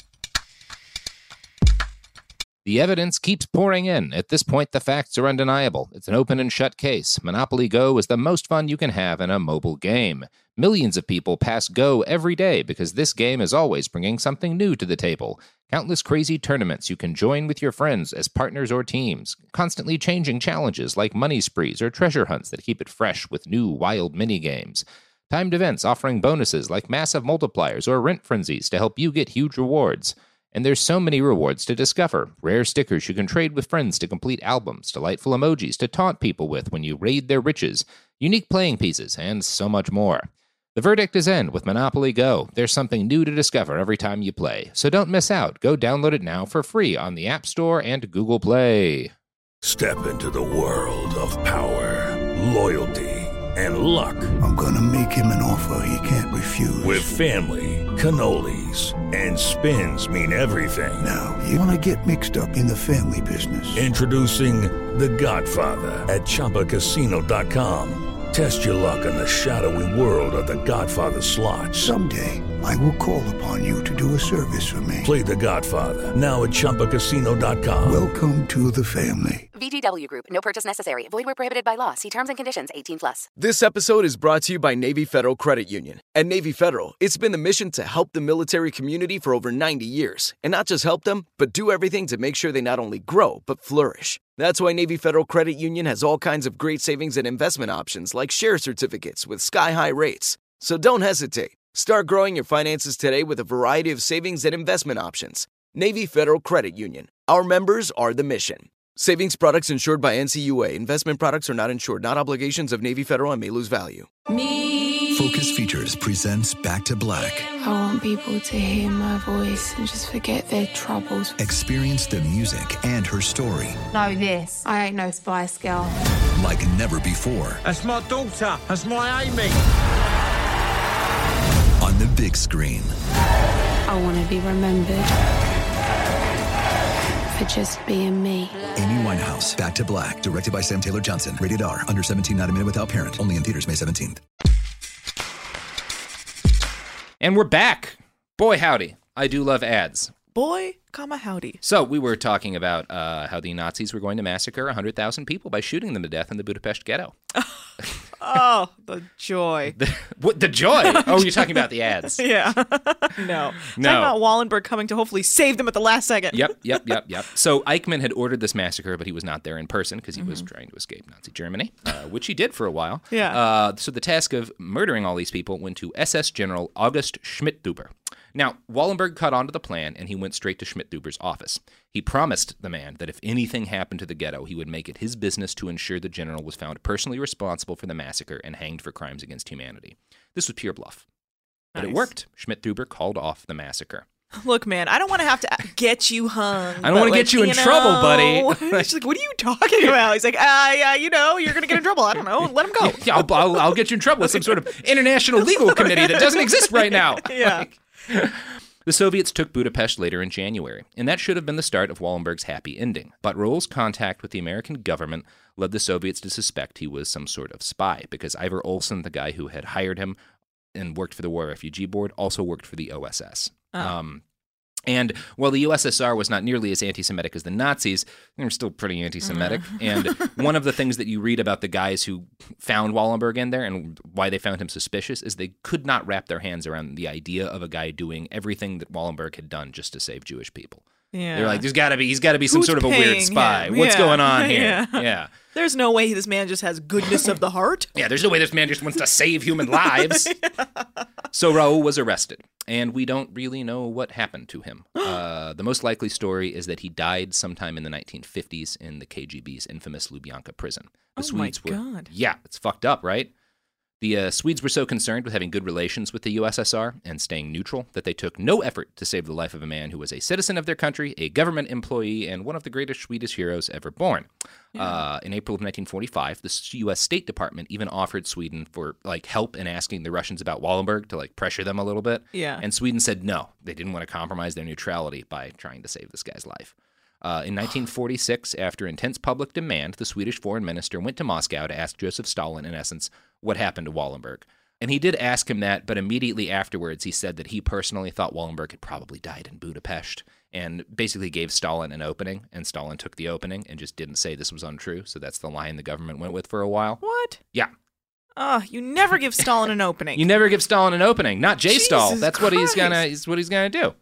The evidence keeps pouring in. At this point, the facts are undeniable. It's an open and shut case. Monopoly Go is the most fun you can have in a mobile game. Millions of people pass Go every day because this game is always bringing something new to the table. Countless crazy tournaments you can join with your friends as partners or teams. Constantly changing challenges like money sprees or treasure hunts that keep it fresh with new wild mini-games. Timed events offering bonuses like massive multipliers or rent frenzies to help you get huge rewards. And there's so many rewards to discover. Rare stickers you can trade with friends to complete albums, delightful emojis to taunt people with when you raid their riches, unique playing pieces, and so much more. The verdict is in with Monopoly Go. There's something new to discover every time you play. So don't miss out. Go download it now for free on the App Store and Google Play. Step into the world of power, loyalty, and luck. I'm gonna make him an offer he can't refuse. With family, cannolis, and spins mean everything. Now, you wanna get mixed up in the family business. Introducing The Godfather at Chumba Casino dot com. Test your luck in the shadowy world of The Godfather slot. Someday, I will call upon you to do a service for me. Play The Godfather, now at Chumba Casino dot com. Welcome to the family. V G W Group. No purchase necessary. Void where prohibited by law. See terms and conditions. eighteen plus. This episode is brought to you by Navy Federal Credit Union. At Navy Federal, it's been the mission to help the military community for over ninety years. And not just help them, but do everything to make sure they not only grow, but flourish. That's why Navy Federal Credit Union has all kinds of great savings and investment options like share certificates with sky-high rates. So don't hesitate. Start growing your finances today with a variety of savings and investment options. Navy Federal Credit Union. Our members are the mission. Savings products insured by N C U A. Investment products are not insured, not obligations of Navy Federal and may lose value. Me. Focus Features presents Back to Black. I want people to hear my voice and just forget their troubles. Experience the music and her story Know this. I ain't no Spice Girl. like never before. That's my daughter. That's my Amy. On the big screen. I want to be remembered for just being me. Amy Winehouse, Back to Black, directed by Sam Taylor Johnson. Rated R, under seventeen, not a minute without parent. Only in theaters May seventeenth. And we're back. Boy, howdy. I do love ads. Boy, comma, howdy. So we were talking about uh, how the Nazis were going to massacre one hundred thousand people by shooting them to death in the Budapest ghetto. Oh, the joy. The, what, the joy? Oh, you're talking about the ads. Yeah. no. No. Talking about Wallenberg coming to hopefully save them at the last second. Yep, yep, yep, yep. So Eichmann had ordered this massacre, but he was not there in person because he mm-hmm. was trying to escape Nazi Germany, uh, which he did for a while. Yeah. Uh, so the task of murdering all these people went to S S General August Schmidthuber. Now, Wallenberg caught on to the plan, and he went straight to Schmidthuber's office. He promised the man that if anything happened to the ghetto, he would make it his business to ensure the general was found personally responsible for the massacre and hanged for crimes against humanity. This was pure bluff. But nice. It worked. Schmidthuber called off the massacre. Look, man, I don't want to have to get you hung. I don't want to like, get you in you know, trouble, buddy. She's like, what are you talking about? He's like, ah, yeah, you know, you're going to get in trouble. I don't know. Let him go. Yeah, I'll, I'll, I'll get you in trouble with some sort of international legal committee that doesn't exist right now. Yeah. Like, the Soviets took Budapest later in January, and that should have been the start of Wallenberg's happy ending. But Raoul's contact with the American government led the Soviets to suspect he was some sort of spy, because Ivar Olsen, the guy who had hired him and worked for the War Refugee Board, also worked for the O S S. Oh. Um, and while the U S S R was not nearly as anti-Semitic as the Nazis, they were still pretty anti-Semitic. Mm. And one of the things that you read about the guys who found Wallenberg in there and why they found him suspicious is they could not wrap their hands around the idea of a guy doing everything that Wallenberg had done just to save Jewish people. Yeah. They're like, there's got to be, he's got to be some Who's sort of a weird paying spy. him? What's Yeah. going on here? Yeah. yeah. There's no way this man just has goodness of the heart. Yeah, there's no way this man just wants to save human lives. yeah. So Raoul was arrested, and we don't really know what happened to him. Uh, the most likely story is that he died sometime in the nineteen fifties in the K G B's infamous Lubyanka prison. The Oh Swedes my were, God. Yeah, it's fucked up, right? The uh, Swedes were so concerned with having good relations with the U S S R and staying neutral that they took no effort to save the life of a man who was a citizen of their country, a government employee, and one of the greatest Swedish heroes ever born. Yeah. Uh, in April of nineteen forty-five, the U S State Department even offered Sweden for like help in asking the Russians about Wallenberg to like pressure them a little bit. Yeah. And Sweden said no. They didn't want to compromise their neutrality by trying to save this guy's life. Uh, in nineteen forty-six, after intense public demand, the Swedish foreign minister went to Moscow to ask Joseph Stalin, in essence, what happened to Wallenberg. And he did ask him that, but immediately afterwards he said that he personally thought Wallenberg had probably died in Budapest, and basically gave Stalin an opening, and Stalin took the opening and just didn't say this was untrue, so that's the line the government went with for a while. What? Yeah. Oh, you never give Stalin an opening. You never give Stalin an opening. Not J Stal. Jesus That's what he's Christ. gonna. Is what he's gonna do.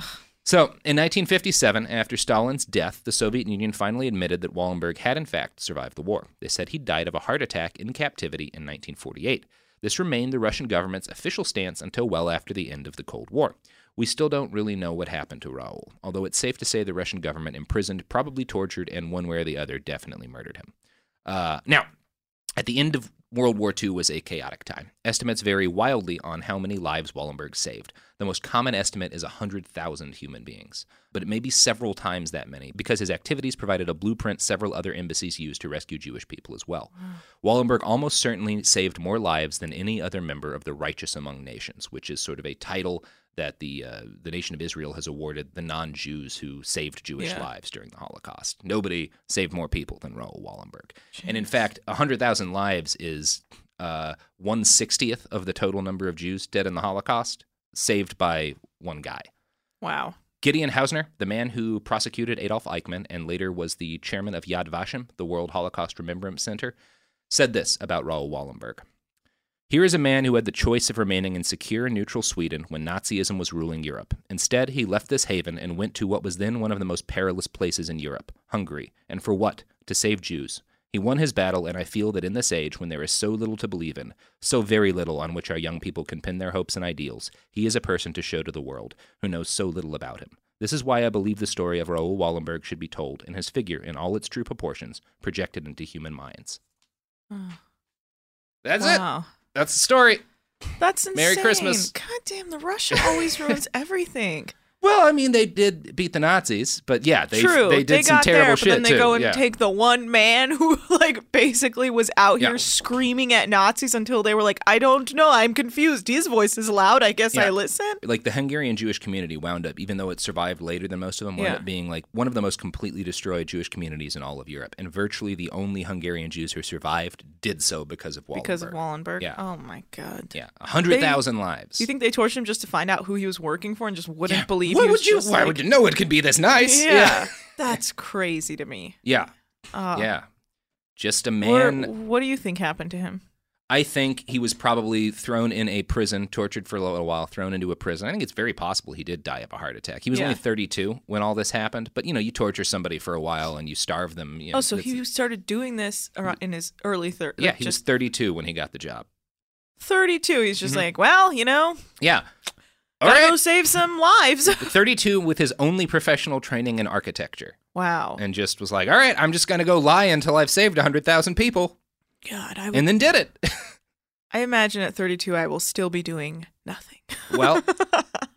So, in nineteen fifty-seven, after Stalin's death, the Soviet Union finally admitted that Wallenberg had in fact survived the war. They said he died of a heart attack in captivity in nineteen forty-eight. This remained the Russian government's official stance until well after the end of the Cold War. We still don't really know what happened to Raoul, although it's safe to say the Russian government imprisoned, probably tortured, and one way or the other definitely murdered him. Uh, now, at the end of World War Two was a chaotic time. Estimates vary wildly on how many lives Wallenberg saved. The most common estimate is one hundred thousand human beings, but it may be several times that many because his activities provided a blueprint several other embassies used to rescue Jewish people as well. Wallenberg almost certainly saved more lives than any other member of the Righteous Among Nations, which is sort of a title that the uh, the nation of Israel has awarded the non-Jews who saved Jewish Yeah. lives during the Holocaust. Nobody saved more people than Raoul Wallenberg. Jeez. And in fact, one hundred thousand lives is uh, one sixtieth of the total number of Jews dead in the Holocaust, saved by one guy. Wow. Gideon Hausner, the man who prosecuted Adolf Eichmann and later was the chairman of Yad Vashem, the World Holocaust Remembrance Center, said this about Raoul Wallenberg. Here is a man who had the choice of remaining in secure and neutral Sweden when Nazism was ruling Europe. Instead, he left this haven and went to what was then one of the most perilous places in Europe, Hungary. And for what? To save Jews. He won his battle, and I feel that in this age, when there is so little to believe in, so very little on which our young people can pin their hopes and ideals, he is a person to show to the world who knows so little about him. This is why I believe the story of Raoul Wallenberg should be told, and his figure, in all its true proportions, projected into human minds. Oh. That's Wow. it. That's the story. That's insane. Merry Christmas. God damn, the Russia always ruins everything. Well, I mean, they did beat the Nazis, but yeah, they True, they did some got terrible there, shit but then they too. go and yeah. take the one man who, like, basically was out here Yeah. screaming at Nazis until they were like, "I don't know, I'm confused. His voice is loud. I guess Yeah. I listen." Like the Hungarian Jewish community wound up, even though it survived later than most of them, wound Yeah. up being like one of the most completely destroyed Jewish communities in all of Europe. And virtually the only Hungarian Jews who survived did so because of Wallenberg. Because of Wallenberg. Yeah. Oh my God. Yeah, a hundred thousand lives. Do you think they tortured him just to find out who he was working for and just wouldn't believe Why he was would you? just Why like, would you know it could be this nice? Yeah, that's crazy to me. Yeah. Uh, yeah. Just a What, man. what do you think happened to him? I think he was probably thrown in a prison, tortured for a little while, thrown into a prison. I think it's very possible he did die of a heart attack. He was Yeah. only thirty-two when all this happened, but you know, you torture somebody for a while and you starve them. You know, Oh, so it's- he started doing this around in his early thirties. yeah, he was just thirty-two when he got the job. thirty-two. He's just Mhm. like, well, you know, Yeah. All gotta right. go save some lives. thirty-two with his only professional training in architecture. Wow. And just was like, all right, I'm just going to go lie until I've saved one hundred thousand people. God, I would, And then did it. I imagine at thirty-two I will still be doing nothing. Well,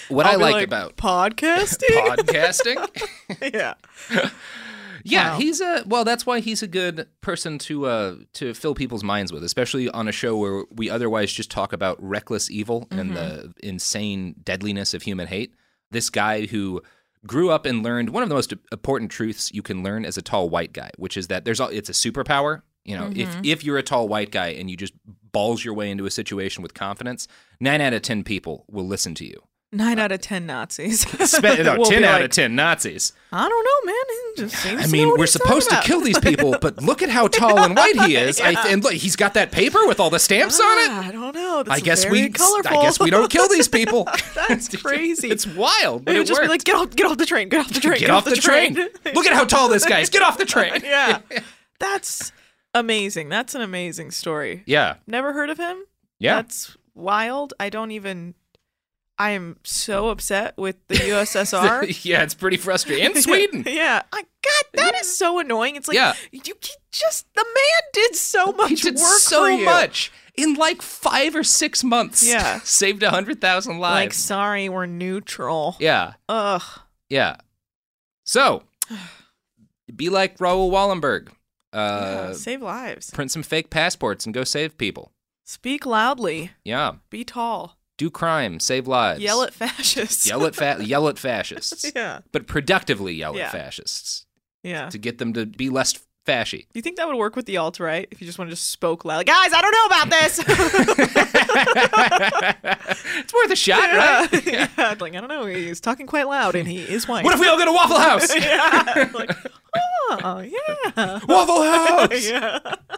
What I'll I be like, like, about podcasting, podcasting, yeah, yeah, Wow. he's a well. That's why he's a good person to uh to fill people's minds with, especially on a show where we otherwise just talk about reckless evil and Mhm. the insane deadliness of human hate. This guy who grew up and learned one of the most important truths you can learn as a tall white guy, which is that there's a, it's a superpower. You know, if Mhm. if you're a tall white guy and you just balls your way into a situation with confidence, nine out of ten people will listen to you. Nine out of ten Nazis. Spe- no, We'll ten be out like, of ten Nazis. I don't know, man. He just seems I to know mean, what we're he's supposed to talking kill about. these people, but look at how tall and white he is. Yeah. I, and look, he's got that paper with all the stamps on it. Ah, I don't know. That's I guess very we, colorful. I guess we don't kill these people. That's crazy. It's wild, but They it would just be worked. like, get off, get off the train, get off the train, Get off the train. Look at how tall this guy is. Get off the train. Yeah, that's amazing. That's an amazing story. Yeah. Never heard of him. Yeah. That's wild. I don't even. I am so upset with the U S S R. Yeah, it's pretty frustrating. And Sweden. Yeah. I God, that is so annoying. It's like Yeah. you can just the man did so much He did work so for you. much in like five or six months. Yeah. Saved a hundred thousand lives. Like, sorry, we're neutral. Yeah. Ugh. Yeah. So, be like Raoul Wallenberg. Uh, Yeah, save lives. Print some fake passports and go save people. Speak loudly. Yeah. Be tall. Do crime. Save lives. Yell at fascists. Yell at fa- yell at fascists. Yeah. But productively yell Yeah. at fascists Yeah. to get them to be less fashy. Do you think that would work with the alt-right if you just want to just spoke loud? Like, guys, I don't know about this. It's worth a shot, yeah. right? Yeah. Like, I don't know. He's talking quite loud and he is white. What if we all go to Waffle House? Yeah. Like, oh, yeah. Waffle House! Yeah.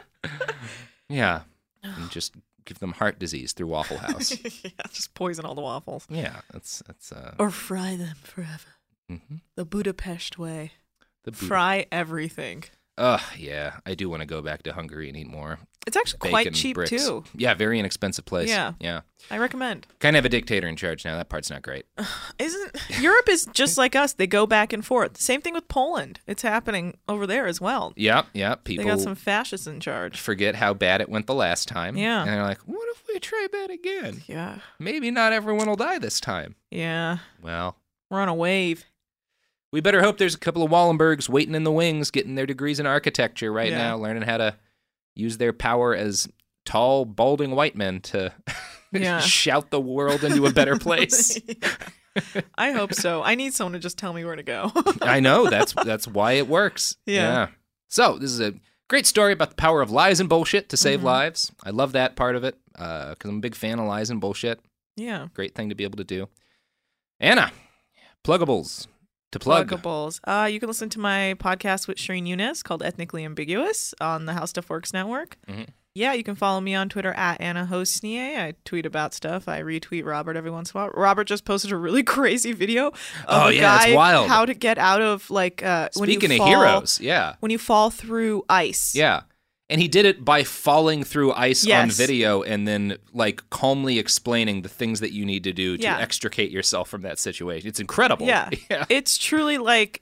Yeah. And just give them heart disease through Waffle House. Yeah, just poison all the waffles. Yeah, that's that's uh Or fry them forever. Mhm. The Budapest way. the boot- Fry everything. Ugh, yeah. I do want to go back to Hungary and eat more. It's actually bacon quite cheap, bricks. too. Yeah, very inexpensive place. Yeah. Yeah. I recommend. Kind of have a dictator in charge now. That part's not great. Isn't Europe is just like us. They go back and forth. Same thing with Poland. It's happening over there as well. Yeah, yeah. People They got some fascists in charge. forget how bad it went the last time. Yeah. And they're like, what if we try that again? Yeah. Maybe not everyone will die this time. Yeah. Well, We're on a wave. we better hope there's a couple of Wallenbergs waiting in the wings, getting their degrees in architecture right Yeah. now, learning how to use their power as tall, balding white men to Yeah. shout the world into a better place. Yeah. I hope so. I need someone to just tell me where to go. I know that's that's why it works. Yeah. So this is a great story about the power of lies and bullshit to save Mhm. lives. I love that part of it because I'm a big fan of lies and bullshit. Yeah. Great thing to be able to do. Anna, pluggables to plug. Pluggables. Uh, you can listen to my podcast with Shireen Yunus called Ethnically Ambiguous on the How Stuff Works Network. Mhm. Yeah, you can follow me on Twitter at Anna Hosnier. I tweet about stuff. I retweet Robert every once in a while. Robert just posted a really crazy video of Oh, a yeah, it's guy wild. how to get out of like uh, when Speaking you of fall, heroes, yeah. when you fall through ice. Yeah. And he did it by falling through ice on Yes. video and then like calmly explaining the things that you need to do to Yeah. extricate yourself from that situation. It's incredible. Yeah. yeah. It's truly like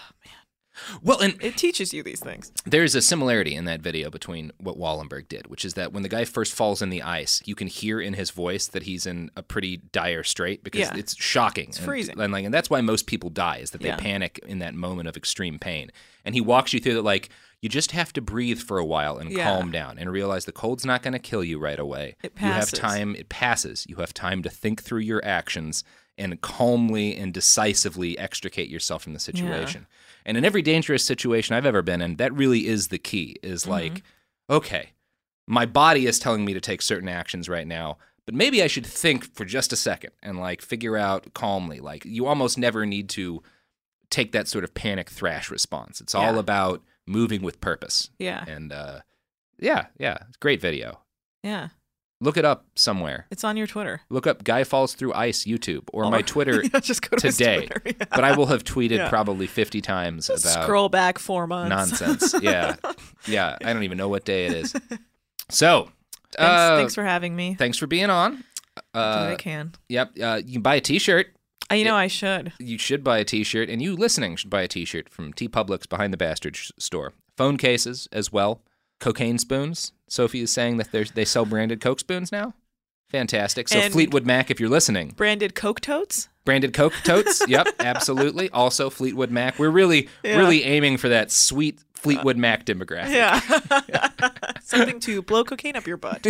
Well, and it teaches you these things. there's a similarity in that video between what Wallenberg did, which is that when the guy first falls in the ice, you can hear in his voice that he's in a pretty dire strait because Yeah. it's shocking. It's and, freezing. And, like, and that's why most people die, is that they Yeah. panic in that moment of extreme pain. And he walks you through that, like, you just have to breathe for a while and Yeah. calm down and realize the cold's not going to kill you right away. It You have passes. time. It passes. You have time to think through your actions and calmly and decisively extricate yourself from the situation. And in every dangerous situation I've ever been in, that really is the key, is like, okay, my body is telling me to take certain actions right now, but maybe I should think for just a second and like figure out calmly. Like, you almost never need to take that sort of panic thrash response. It's all Yeah. about moving with purpose. Yeah. And uh, yeah, yeah, it's a great video. Yeah. Look it up somewhere. It's on your Twitter. Look up Guy Falls Through Ice YouTube or Or- my Twitter Yeah, just go to his today. Twitter, yeah. But I will have tweeted Yeah. probably fifty times Just about scroll back four months. nonsense. Yeah. Yeah. I don't even know what day it is. So, Thanks, uh, thanks for having me. thanks for being on. I'll do what Uh, I can. Yep. Uh, you can buy a t-shirt. Uh, you know, I should. You should buy a t-shirt, and you listening should buy a t-shirt from T-Public's Behind the Bastard sh- store. Phone cases as well. Cocaine spoons. Sophie is saying that there's, they sell branded Coke spoons now. Fantastic. So And- Fleetwood Mac, if you're listening. Branded Coke totes? Branded Coke totes. Yep, absolutely. Also Fleetwood Mac. We're really, Yeah. really aiming for that sweet Fleetwood Mac demographic. Yeah. Something to blow cocaine up your butt.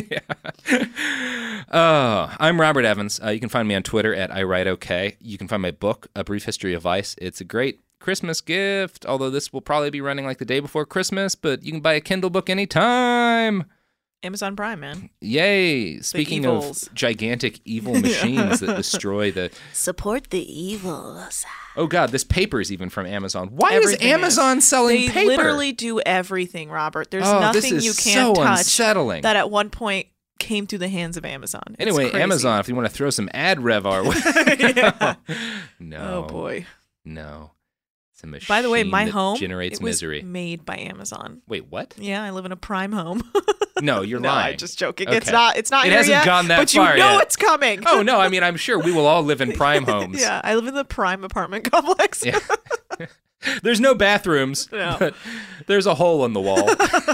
Oh, I'm Robert Evans. Uh, you can find me on Twitter at I Write OK. You can find my book, A Brief History of Vice. It's a great Christmas gift, although this will probably be running like the day before Christmas, but you can buy a Kindle book anytime. Amazon Prime, man. Yay. Speaking of evils. gigantic evil machines that destroy the... Support the evils. Oh, God, this paper is even from Amazon. Why Everything is Amazon is. selling they paper? They literally do everything, Robert. There's Oh, this nothing is you can't so touch unsettling. that at one point came through the hands of Amazon. It's Anyway, crazy. Amazon, if you want to throw some ad rev our way. No. Oh, boy. No. It's a machine By the way, my that home generates it was misery. made by Amazon. Wait, what? Yeah, I live in a prime home. No, you're no, lying. I'm just joking. Okay. It's not. It's not. It here hasn't yet, gone that but far you know yet. it's coming. Oh, no, I mean, I'm sure we will all live in prime homes. Yeah, I live in the prime apartment complex. Yeah. There's no bathrooms, No. but there's a hole in the wall.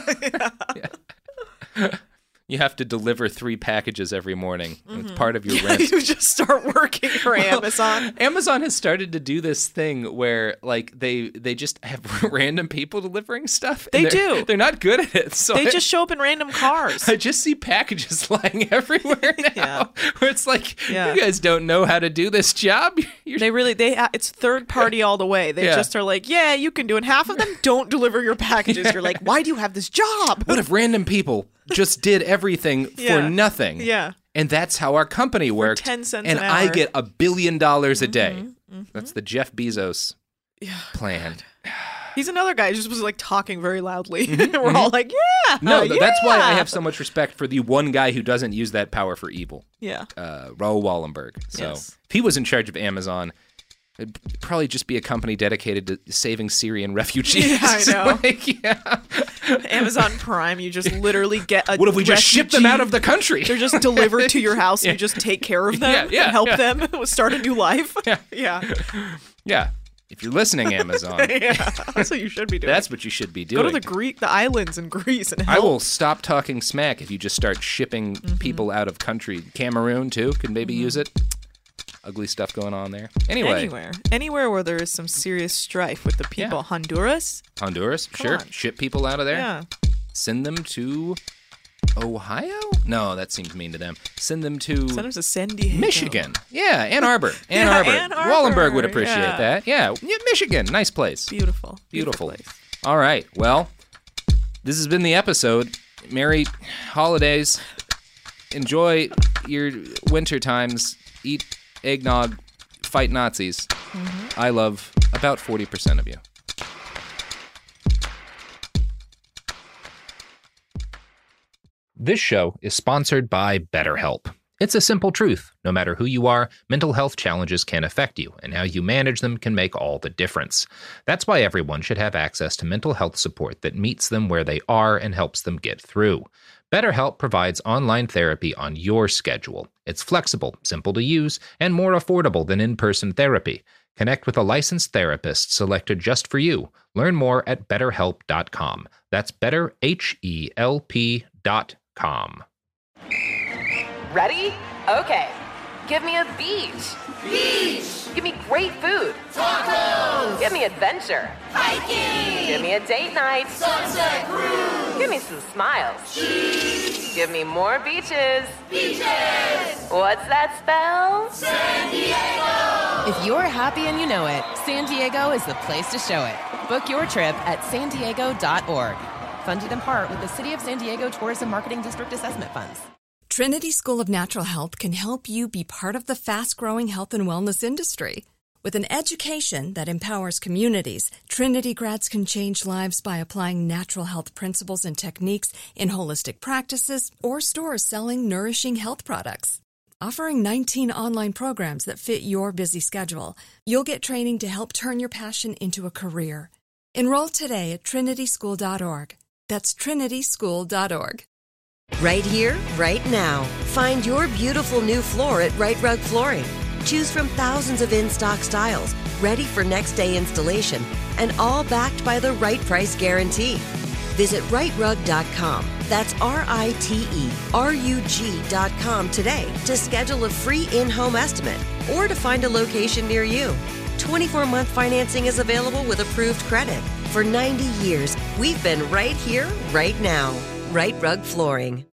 Yeah. You have to deliver three packages every morning. It's part of your Yeah, rent. you just start working for Well, Amazon. Amazon has started to do this thing where, like, they they just have random people delivering stuff. and They they're- do. They're not good at it. So They I, just show up in random cars. I just see packages lying everywhere now. Yeah. Where it's like, Yeah. you guys don't know how to do this job. You're They really, they ha- it's third party all the way. They Yeah. just are like, yeah, you can do it. And half of them don't deliver your packages. You're like, why do you have this job? What if random people just did everything Yeah. for nothing? Yeah. And that's how our company worked. ten cents and an I hour. get a billion dollars a day. Mm-hmm. That's the Jeff Bezos Yeah, plan. He's another guy who just was like talking very loudly. We're all like, yeah. No, th- that's why I yeah. have so much respect for the one guy who doesn't use that power for evil. Yeah. Uh, Raoul Wallenberg. So Yes. if he was in charge of Amazon, it'd probably just be a company dedicated to saving Syrian refugees. Yeah, I know. Like, yeah. Amazon Prime, you just literally get a What if we just ship them refugee- out of the country? They're just delivered to your house. Yeah. You just take care of them Yeah, yeah, and help yeah. them start a new life. Yeah. Yeah. Yeah. If you're listening, Amazon, Yeah. That's what you should be doing. that's what you should be Go doing. to the Greek, the islands in Greece and I help. will stop talking smack if you just start shipping Mm-hmm. people out of country. Cameroon, too, could maybe use it. Ugly stuff going on there. Anyway, Anywhere. Anywhere where there is some serious strife with the people. Yeah. Honduras? Honduras, Come sure. on. Ship people out of there. Yeah. Send them to Ohio? No, that seems mean to them. Send them to Send them to San Diego. Michigan. Yeah, Ann Arbor. Ann Yeah, Arbor. Ann Arbor, Wallenberg would appreciate yeah. that. Yeah. yeah, Michigan. Nice place. Beautiful. Beautiful. place. All right. Well, this has been the episode. Merry holidays. Enjoy your winter times. Eat eggnog. Fight Nazis. Mm-hmm. I love about forty percent of you. This show is sponsored by BetterHelp. It's a simple truth. No matter who you are, mental health challenges can affect you, and how you manage them can make all the difference. That's why everyone should have access to mental health support that meets them where they are and helps them get through. BetterHelp provides online therapy on your schedule. It's flexible, simple to use, and more affordable than in-person therapy. Connect with a licensed therapist selected just for you. Learn more at better help dot com. That's better H E L P dot com. Ready? Okay. Give me a beach. Beach. Give me great food. Tacos. Give me adventure. Hiking. Give me a date night. Sunset cruise. Give me some smiles. Cheese. Give me more beaches. Beaches. What's that spell? San Diego. If you're happy and you know it, San Diego is the place to show it. Book your trip at san diego dot org. Funded in part with the City of San Diego Tourism Marketing District Assessment Funds. Trinity School of Natural Health can help you be part of the fast-growing health and wellness industry. With an education that empowers communities, Trinity grads can change lives by applying natural health principles and techniques in holistic practices or stores selling nourishing health products. Offering nineteen online programs that fit your busy schedule, you'll get training to help turn your passion into a career. Enroll today at trinity school dot org. That's trinity school dot org. Right here, right now. Find your beautiful new floor at Right Rug Flooring. Choose from thousands of in-stock styles, ready for next day installation, and all backed by the right price guarantee. Visit rite rug dot com. That's R I T E R U G dot com today to schedule a free in-home estimate or to find a location near you. twenty-four month financing is available with approved credit. For ninety years, we've been right here, right now. Rite Rug Flooring.